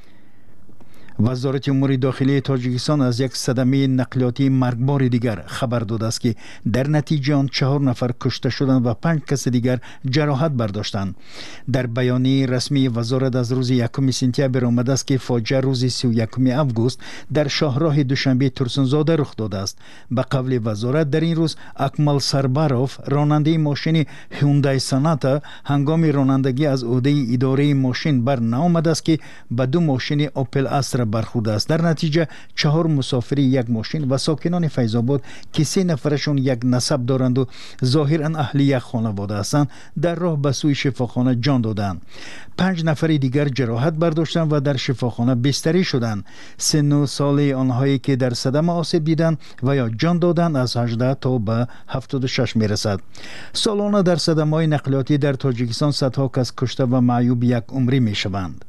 وزارت امور داخلی تاجیکستان از یک صدمه نقلیاتی مرگبار دیگر خبر داده است که در نتیجه آن 4 نفر کشته شدند و 5 کس دیگر جراحت برداشتند. در بیانیه رسمی وزارت از روز 1 سپتامبر آمده است که فاجعه روز 31 آگوست در شاهراه دوشنبه ترسونزاده رخ داده است. به قول وزارت، در این روز اکمل سرباروف، راننده ماشین هیوندای ساناتا، هنگام رانندگی از عهده اداره ماشین بر نآمده است که به 2 ماشین اوپل استرا برخورده است. در نتیجه 4 مسافری یک ماشین و ساکنان فیض‌آباد که 3 نفرشون یک نسب دارند و ظاهرا اهل یک خانواده هستند در راه به سوی شفاخانه جان دادند. 5 نفر دیگر جراحت برداشتند و در شفاخانه بستری شدند. سن و سال آنهایی که در صدمه آسیب دیدند و یا جان دادند از 18 تا به 76 میرسد. سالانه در صدمه‌های نقلیاتی در تاجیکستان صدها کس کشته و معیوب یک عمری میشوند.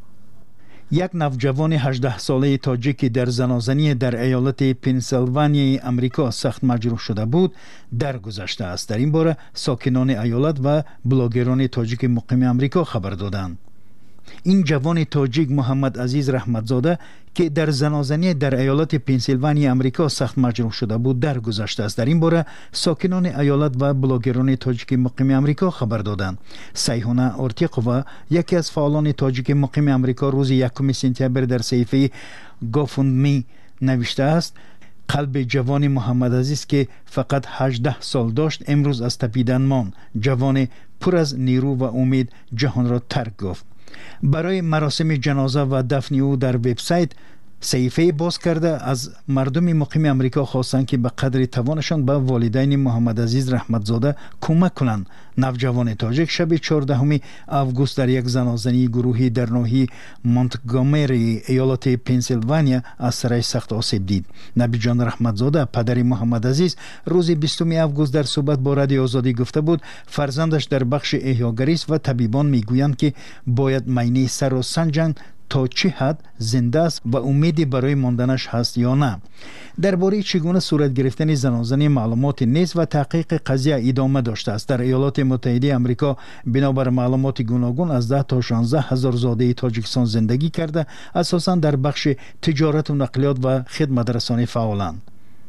یک نوجوان 18 ساله تاجیکی در زنازنی در ایالت پنسیلوانیا امریکا سخت مجروح شده بود درگذشته است. در این باره ساکنان ایالت و بلاگران تاجیک مقیم امریکا خبر دادند. این جوان تاجیک محمد عزیز رحمتزاده که در زنازنی در ایالت پنسیلوانیا امریکا سخت مجروح شده بود درگذشته است. در این باره ساکنان ایالت و بلاگران تاجیک مقیم امریکا خبر دادند. سیحونه اورتیقووا، یکی از فعالان تاجیک مقیم امریکا، روز 1 سپتامبر در صحیفه گافوندمی نوشته است: قلب جوان محمد عزیز که فقط 18 سال داشت امروز از تپیدن ماند. جوان پر از نیرو و امید جهان را ترک گفت. برای مراسم جنازه و دفن او در وبسایت صحیفه باز کرده از مردم مقیم امریکا خواستند که به قدر توانشان به والدین محمد عزیز رحمتزاده کمک کنند. نوجوان تاجیک شب 14 آگوست در یک زنازنی گروهی در ناحیه مونتگومری ایالت پنسیلوانیا از سرای سخت آسیب دید. نبی جان رحمتزاده، پدر محمد عزیز، روز 20 آگوست در صحبت با رادیو آزادی گفته بود فرزندش در بخش احیاگری است و طبیبان میگویند که باید معاینه سر را سنجند تا چه حد زنده است و امیدی برای ماندنش هست یا نه. درباره چگونه صورت گرفتن زنازنی معلومات نیست و تحقیق قضیه ادامه داشته است. در ایالات متحده آمریکا بنابر معلومات گوناگون از 10 تا 16 هزار زاده تاجیکستان زندگی کرده، اساساً در بخش تجارت و نقلیات و خدمت رسانی فعالند.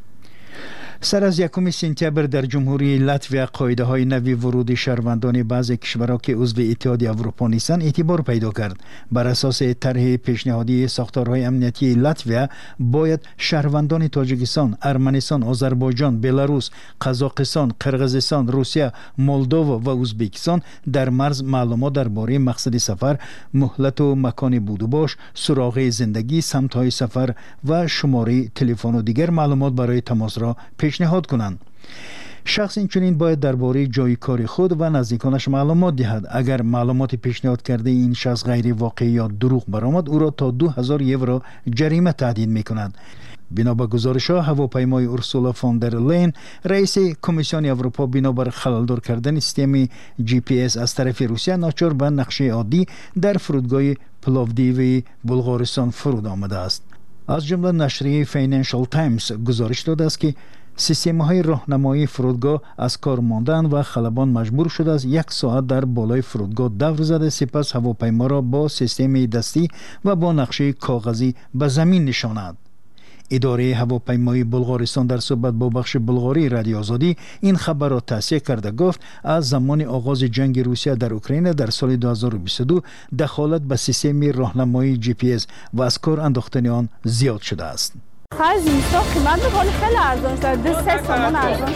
سر از 1 سپتامبر در جمهوری لاتویا قاعده های نوی ورود شهروندان بعضی کشورها که عضو اتحادیه اروپا نیستند اعتبار پیدا کرد. بر اساس طرح پیشنهادی ساختارهای امنیتی لاتویا باید شهروندان تاجیکستان، ارمنستان، آذربایجان، بلاروس، قزاقستان، قرغیزستان، روسیه، مولدووا و ازبکستان در مرز معلومات درباره مقصد سفر، مهلت و مکان بود و باش، سراغ زندگی، سمت‌های سفر و شماره تلفن و دیگر معلومات برای تماس را پیشنهاد کنند. شخص اینچنین باید درباره جای کار خود و نزدیکانش معلومات دهد. اگر معلومات پیشنهاد کرده این شخص غیر واقعی یا دروغ برآمد، او را تا 2000 یورو جریمه تهدید می‌کند. بنا به گزارش‌ها، هواپیمای اورسولا فون در لین، رئیس کمیسیون اروپا، بنابر خللدار کردن سیستم GPS از طرف روسیه ناچار به نقشه عادی در فرودگاه پلاودیو بلغارستان فرود آمده است. از جمله نشریه فینانشال تایمز گزارش داده است که سیستم‌های راهنمایی فرودگاه از کار ماندن و خلبان مجبور شده است 1 ساعت در بالای فرودگاه دور زده، سپس هواپیما را با سیستم دستی و با نقشه کاغذی به زمین نشاند. اداره هواپیمایی بلغارستان در صحبت با بخش بلغاری رادیو آزادی این خبر را تصحیح کرده گفت از زمان آغاز جنگ روسیه در اوکراین در سال 2022 دخالت به سیستم راهنمایی GPS و از کار انداختن آن زیاد شده است. خرج اینستا قیمت میکنه خیلی ارزان شده 2-3 تومان ارزان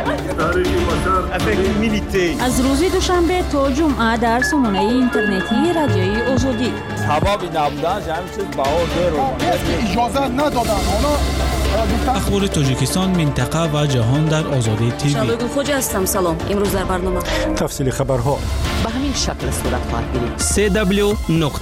شده. از روز دوشنبه تا جمعه در سامانه اینترنتی رادیوی آزادی حبابی نبودن همین چیز بها دیر اجازه ندادن اخبار تاجیکستان منطقه و جهان در آزادی تیوی. شالوگل خوجا هستم. سلام. امروز در برنامه تفصیل خبرها به همین شکل صورت خواهد گرفت.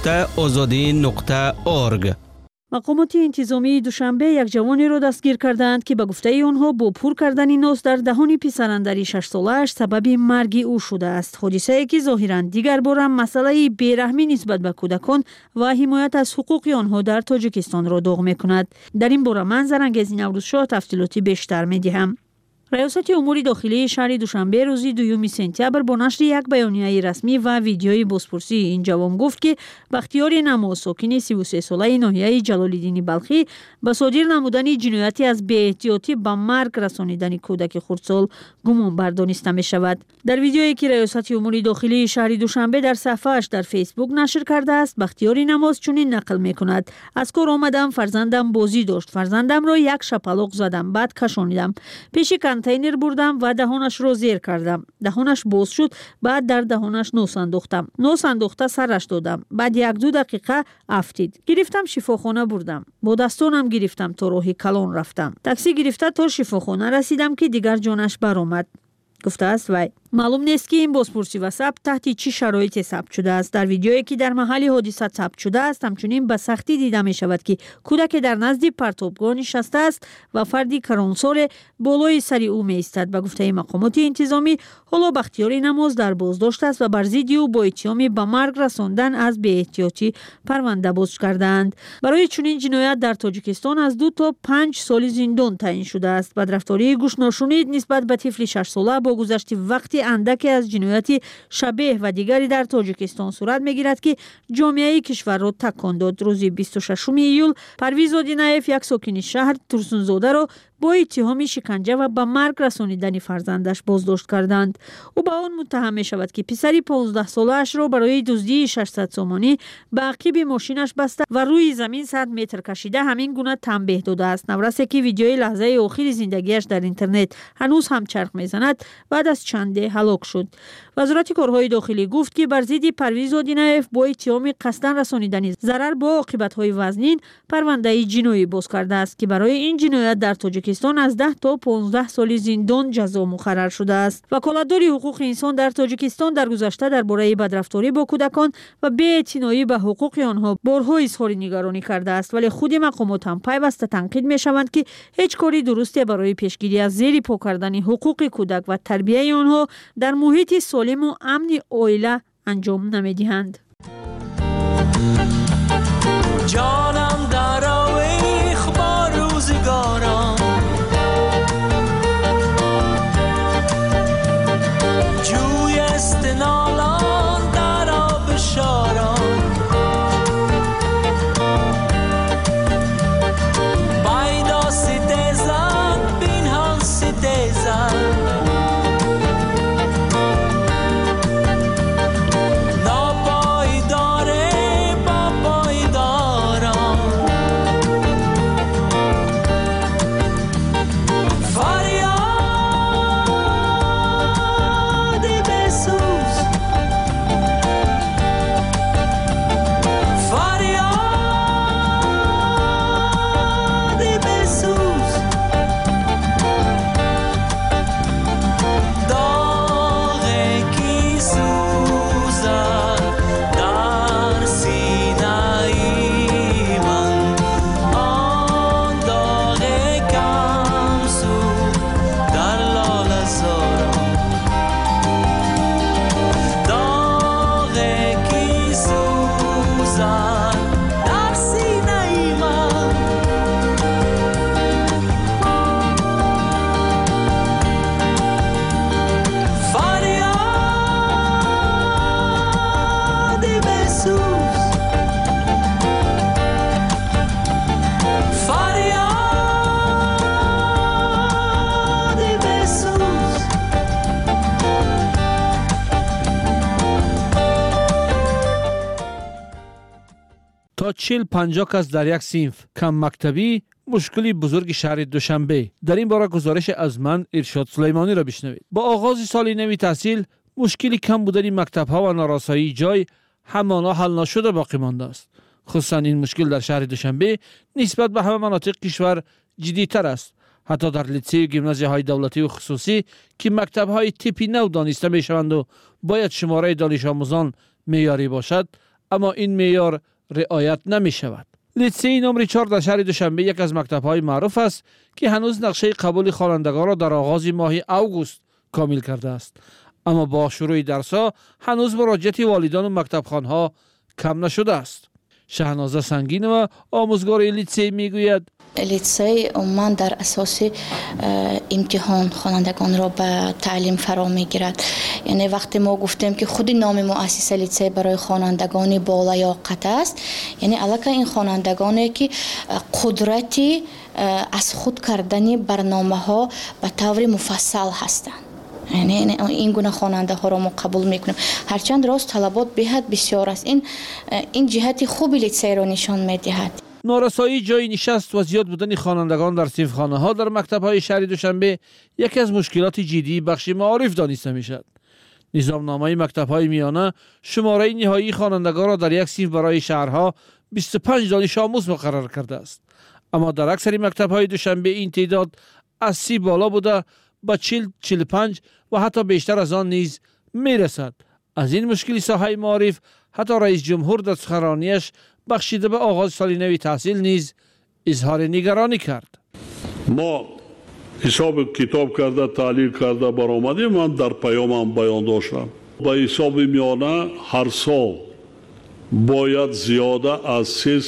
www.azadi.org. مقامات انتظامی دوشنبه یک جوانی را دستگیر کردند که به گفته آنها با پر کردن ناز در دهان پسراندری 6 ساله‌اش سبب مرگ او شده است. حادثه‌ای که ظاهراً دیگر بار هم مسئله بیرحمی نسبت به کودکان و حمایت از حقوق آنها در تاجیکستان را داغ می‌کند. در این باره من زرنگزی نوروزشاه تفصیلاتی بیشتر می‌دهم. ریاست امور داخلی شهر دوشنبه روز 2 سپتامبر با نشر یک بیانیه رسمی و ویدیوی بازپرسی این جوان گفت که بختیار نماز ساکن 33 ساله ناحیه جلال‌الدین بلخی به صادر نمودن جنایتی از بی‌احتیاطی به مرگ رسانیدن کودک خردسال گمان بردانسته می شود. در ویدیویی که ریاست امور داخلی شهر دوشنبه در صفحه‌اش در فیسبوک نشر کرده است، بختیار نماز چنین نقل می کند: از کار آمدم، فرزندم بازی داشت، فرزندم را یک شپلق زدم، بعد کشانیدم، پیش کنتینر بردم و دهانش را زیر کردم، دهانش باز شد، بعد در دهانش نوس انداختم، نوس انداخته سرش دادم، بعد 1-2 دقیقه افتید، گرفتم شفاخانه بردم، با دستانم گرفتم تا راه کلان رفتم، تاکسی گرفته تا شفاخانه رسیدم که دیگر جانش برآمد، گفته است وی. معلوم نیست که این بازپرسی و ثبت تحت چه شرایطی ثبت شده است. در ویدیویی که در محل حادثه ثبت شده است همچنین به سختی دیده می شود که کودک در نزد پرتابگاه نشسته است و فردی کرانسال بالای سر او می ایستد. به گفته مقامات انتظامی حالا بختیار نماز در بازداشت است و بر ضد او با اتهام به مرگ رساندن از بی‌احتیاطی پرونده باز کردند. برای چنین جنایت در تاجیکستان از 2 تا 5 سال زندان تعیین شده است. بدرفتاری گوش‌ناشنی نسبت به طفل 6 ساله با گذشت وقتی اندکی از جنایتی شبیه و دیگری در تاجیکستان صورت میگیرد که جامعه کشور را تکان داد. روز 26 ایول پرویز آدینایف یک ساکن شهر ترسونزاده را با اتهام شکنجه و به مرگ رسانیدن فرزندش بازداشت کردند. او به آن متهم می شود که پسری 15 ساله اش را برای دزدی 600 سومانی به عقب ماشینش بسته و روی زمین 100 متر کشیده همین گونه تنبیه داده است. نورسه که ویدیوی لحظه آخر زندگیش در اینترنت هنوز هم چرخ میزند بعد از چنده هلاک شد. وزارت کارهای داخلی گفت که بر ضد پرویز آدینایف با اتهام قصداً رسانیدن ضرر با عاقبت‌های وزنین پرونده جنایی باز کرده است که برای این جنایت در تاجیکستان از 10 تا 15 سال زندان جزا مقرر شده است. وکالتدار حقوق انسان در تاجیکستان در گذشته درباره بدرفتاری با کودکان و بی‌اعتنایی به حقوق آنها بارها اظهار نگرانی کرده است، ولی خود مقامات هم پیوسته تنقید می‌شوند که هیچ کاری درستی برای پیشگیری از زیر پا کردن حقوق کودک و تربیت آنها در محیط سالم و امن عائله انجام نمی‌دهند. جانم در آویخ با روزگارم، جوی استنالان در آب شارم، بایدا ستیزن بین هم ستیزن، نابای تا 40-50 کس در یک صنف کم مکتبی مشکلی بزرگ شهر دوشنبه. در این باره گزارش از من ارشاد سلیمانی را بشنوید. با آغاز سال نوی تحصیل مشکلی کم بودن مکتب‌ها و نارسایی جای همانا حل نشده باقی مانده است. خصوصا این مشکل در شهر دوشنبه نسبت به همه مناطق کشور جدی‌تر است. حتی در لیسه و گیمنازیاهای دولتی و خصوصی که مکتب‌های تیپی نو دانسته می‌شوند و باید شماره دانش آموزان معیاری باشد، اما این معیار رعایت نمی‌شود. لیسه نمره 4 در شهر دوشنبه یک از مکتب‌های معروف است که هنوز نقشه قبول خوانندگان را در آغاز ماه اوگوست کامل کرده است، اما با شروع درس‌ها هنوز مراجعت والدان و مکتبخوان‌ها کم نشده است. شهنازه سنگینова آموزگار لیسه میگوید لیسه عموما در اساس امتحان خوانندگان را به تعلیم فرا میگیرد. یعنی وقتی ما گفتیم که خود نام مؤسسه لیسه برای خوانندگان بالیاقت است، یعنی البته این خوانندگانی که قدرتی از خود کردن برنامه ها به طور مفصل هستند. یعنی این گونه خواننده ها را ما قبول میکنیم. هرچند راست طلبات بهت بسیار است، این جهت خوبی لیسه را نشان میدهد. نارسایی جای نشست و زیاد بودن خوانندگان در صنفخانه ها در مکتب های شهر دوشنبه یکی از مشکلات جدی بخش معارف دانسته می شد. نظامنامه مکتب های میانه شماره نهایی خوانندگان را در یک صنف برای شهرها 25 دانش آموز مقرر کرده است، اما در اکثر مکتب های دوشنبه این تعداد از 30 بالا بوده به 40-45 و حتی بیشتر از آن نیز می رسد. از این مشکل ساحه معارف حتی رئیس جمهور در سخنرانیش بخشیده به آغاز سال نوی تحصیل نیز اظهار نگرانی کرد. ما حساب کتاب کرده تحلیل کرده برآمدیم. من در پیامم بیان داشتم با حساب میانه هر سال باید زیاده از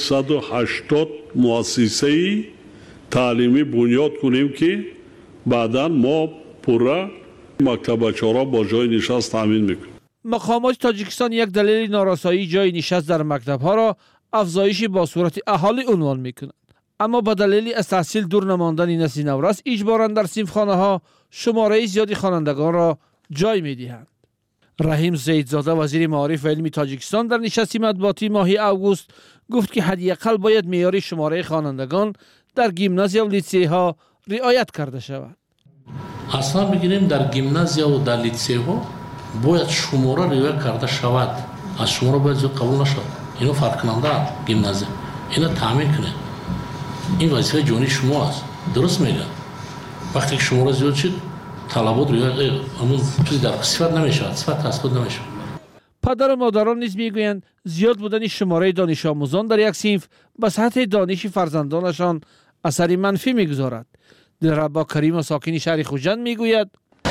380 مؤسسه تعلیمی بنیاد کنیم که بعدا ما پورا مکتبچه‌ها را با جای نشست تامین میکنیم. مقامات تاجیکستان یک دلیل نارسایی جای نشست در مکتب‌ها را افزایش با صورت اهالی عنوان میکنند، اما با دلیل از تحصیل دور نماندن نسل نورس اجباراً در صنفخانه ها شماره زیادی خوانندگان را جای میدهند. رحیم زیدزاده وزیر معارف و علم تاجیکستان در نشست مطبوعاتی ماه اوگوست گفت که حداقل باید معیار شماره خوانندگان در گیمنازیا و لیسه ها رعایت کرده شود. اصلا بگیریم در گیمنازیا و در لیسه ها باید شماره رعایت کرده شود. از شماره باید زیاد قبول نشود. اینو فرق کننده گیمنازیا اینو تامین کنه. این وظیفه جانی شما است. درست میگم. وقتی که شماره زیاد شد طلبات روی همون چیزی در صفت نمیشود، صفت تثبیت نمیشود. پدر و مادران نیز میگویند زیاد بودن شماره دانش آموزان در یک صنف به سطح دانش فرزندانشان اثری منفی میگذارد. دلربا کریم ساکن شهر خوجند میگوید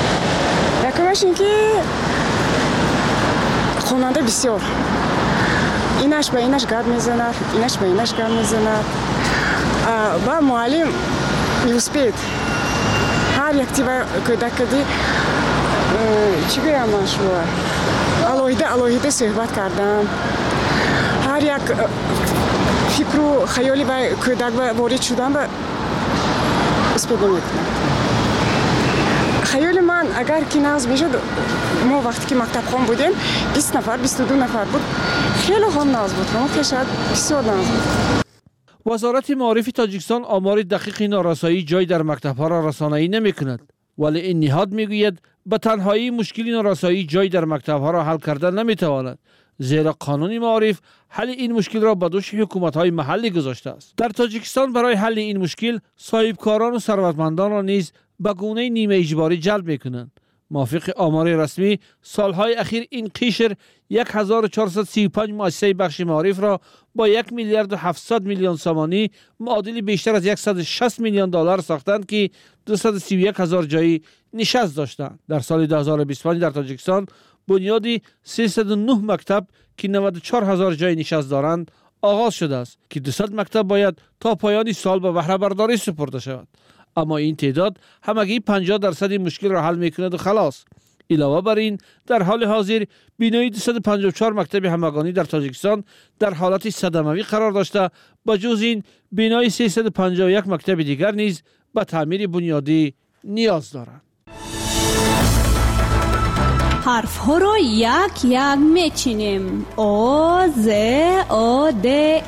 یکمش این که خواننده بسیار اینش به اینش گرد میزند، اینش به اینش گرد میزند و معلم میوسپید هر یک تیبه کودکدی چی گویم من شما الوهیده صحبت کردن، هر یک فکر و خیالی به کودک وارد شدن به اسپید نمیکنم. خیال من اگر که ناز میشد ما وقتی که مکتب خون بودیم 20 نفر 22 نفر بود، خیلی هم ناز بود، ما شاید بسیار ناز بود. وزارت معارف تاجیکستان آمار دقیق نارسایی جای در مکتب‌ها را رسانه‌ای نمی‌کند، ولی این نهاد میگوید به تنهایی مشکل نارسایی جای در مکتب‌ها را حل کردن نمی‌تواند، زیرا قانون معارف حل این مشکل را به دوش حکومت‌های محلی گذاشته است. در تاجیکستان برای حل این مشکل صاحبکاران و ثروتمندان را نیز به گونه نیمه اجباری جلب می‌کنند. موافق آمار رسمی سالهای اخیر این قشر 1435 مؤسسه بخش معارف را با 1 میلیارد و 700 میلیون سامانی معادل بیشتر از 160 میلیون دلار ساختند که 231 هزار جای نشست داشتند. در سال 2025 در تاجیکستان بنیادی 309 مکتب که 94 هزار جای نشست دارند آغاز شده است که 200 مکتب باید تا پایان سال به بهره برداری سپرده شود، اما این تعداد همگی 50% مشکل را حل میکند و خلاص. علاوه بر این در حال حاضر بینایی 254 مکتب همگانی در تاجیکستان در حالت صدموی قرار داشته، با جز این بینایی 351 مکتب دیگر نیز به تعمیر بنیادی نیاز دارند. حرف ها را یک یک میچینیم. آ ز آ د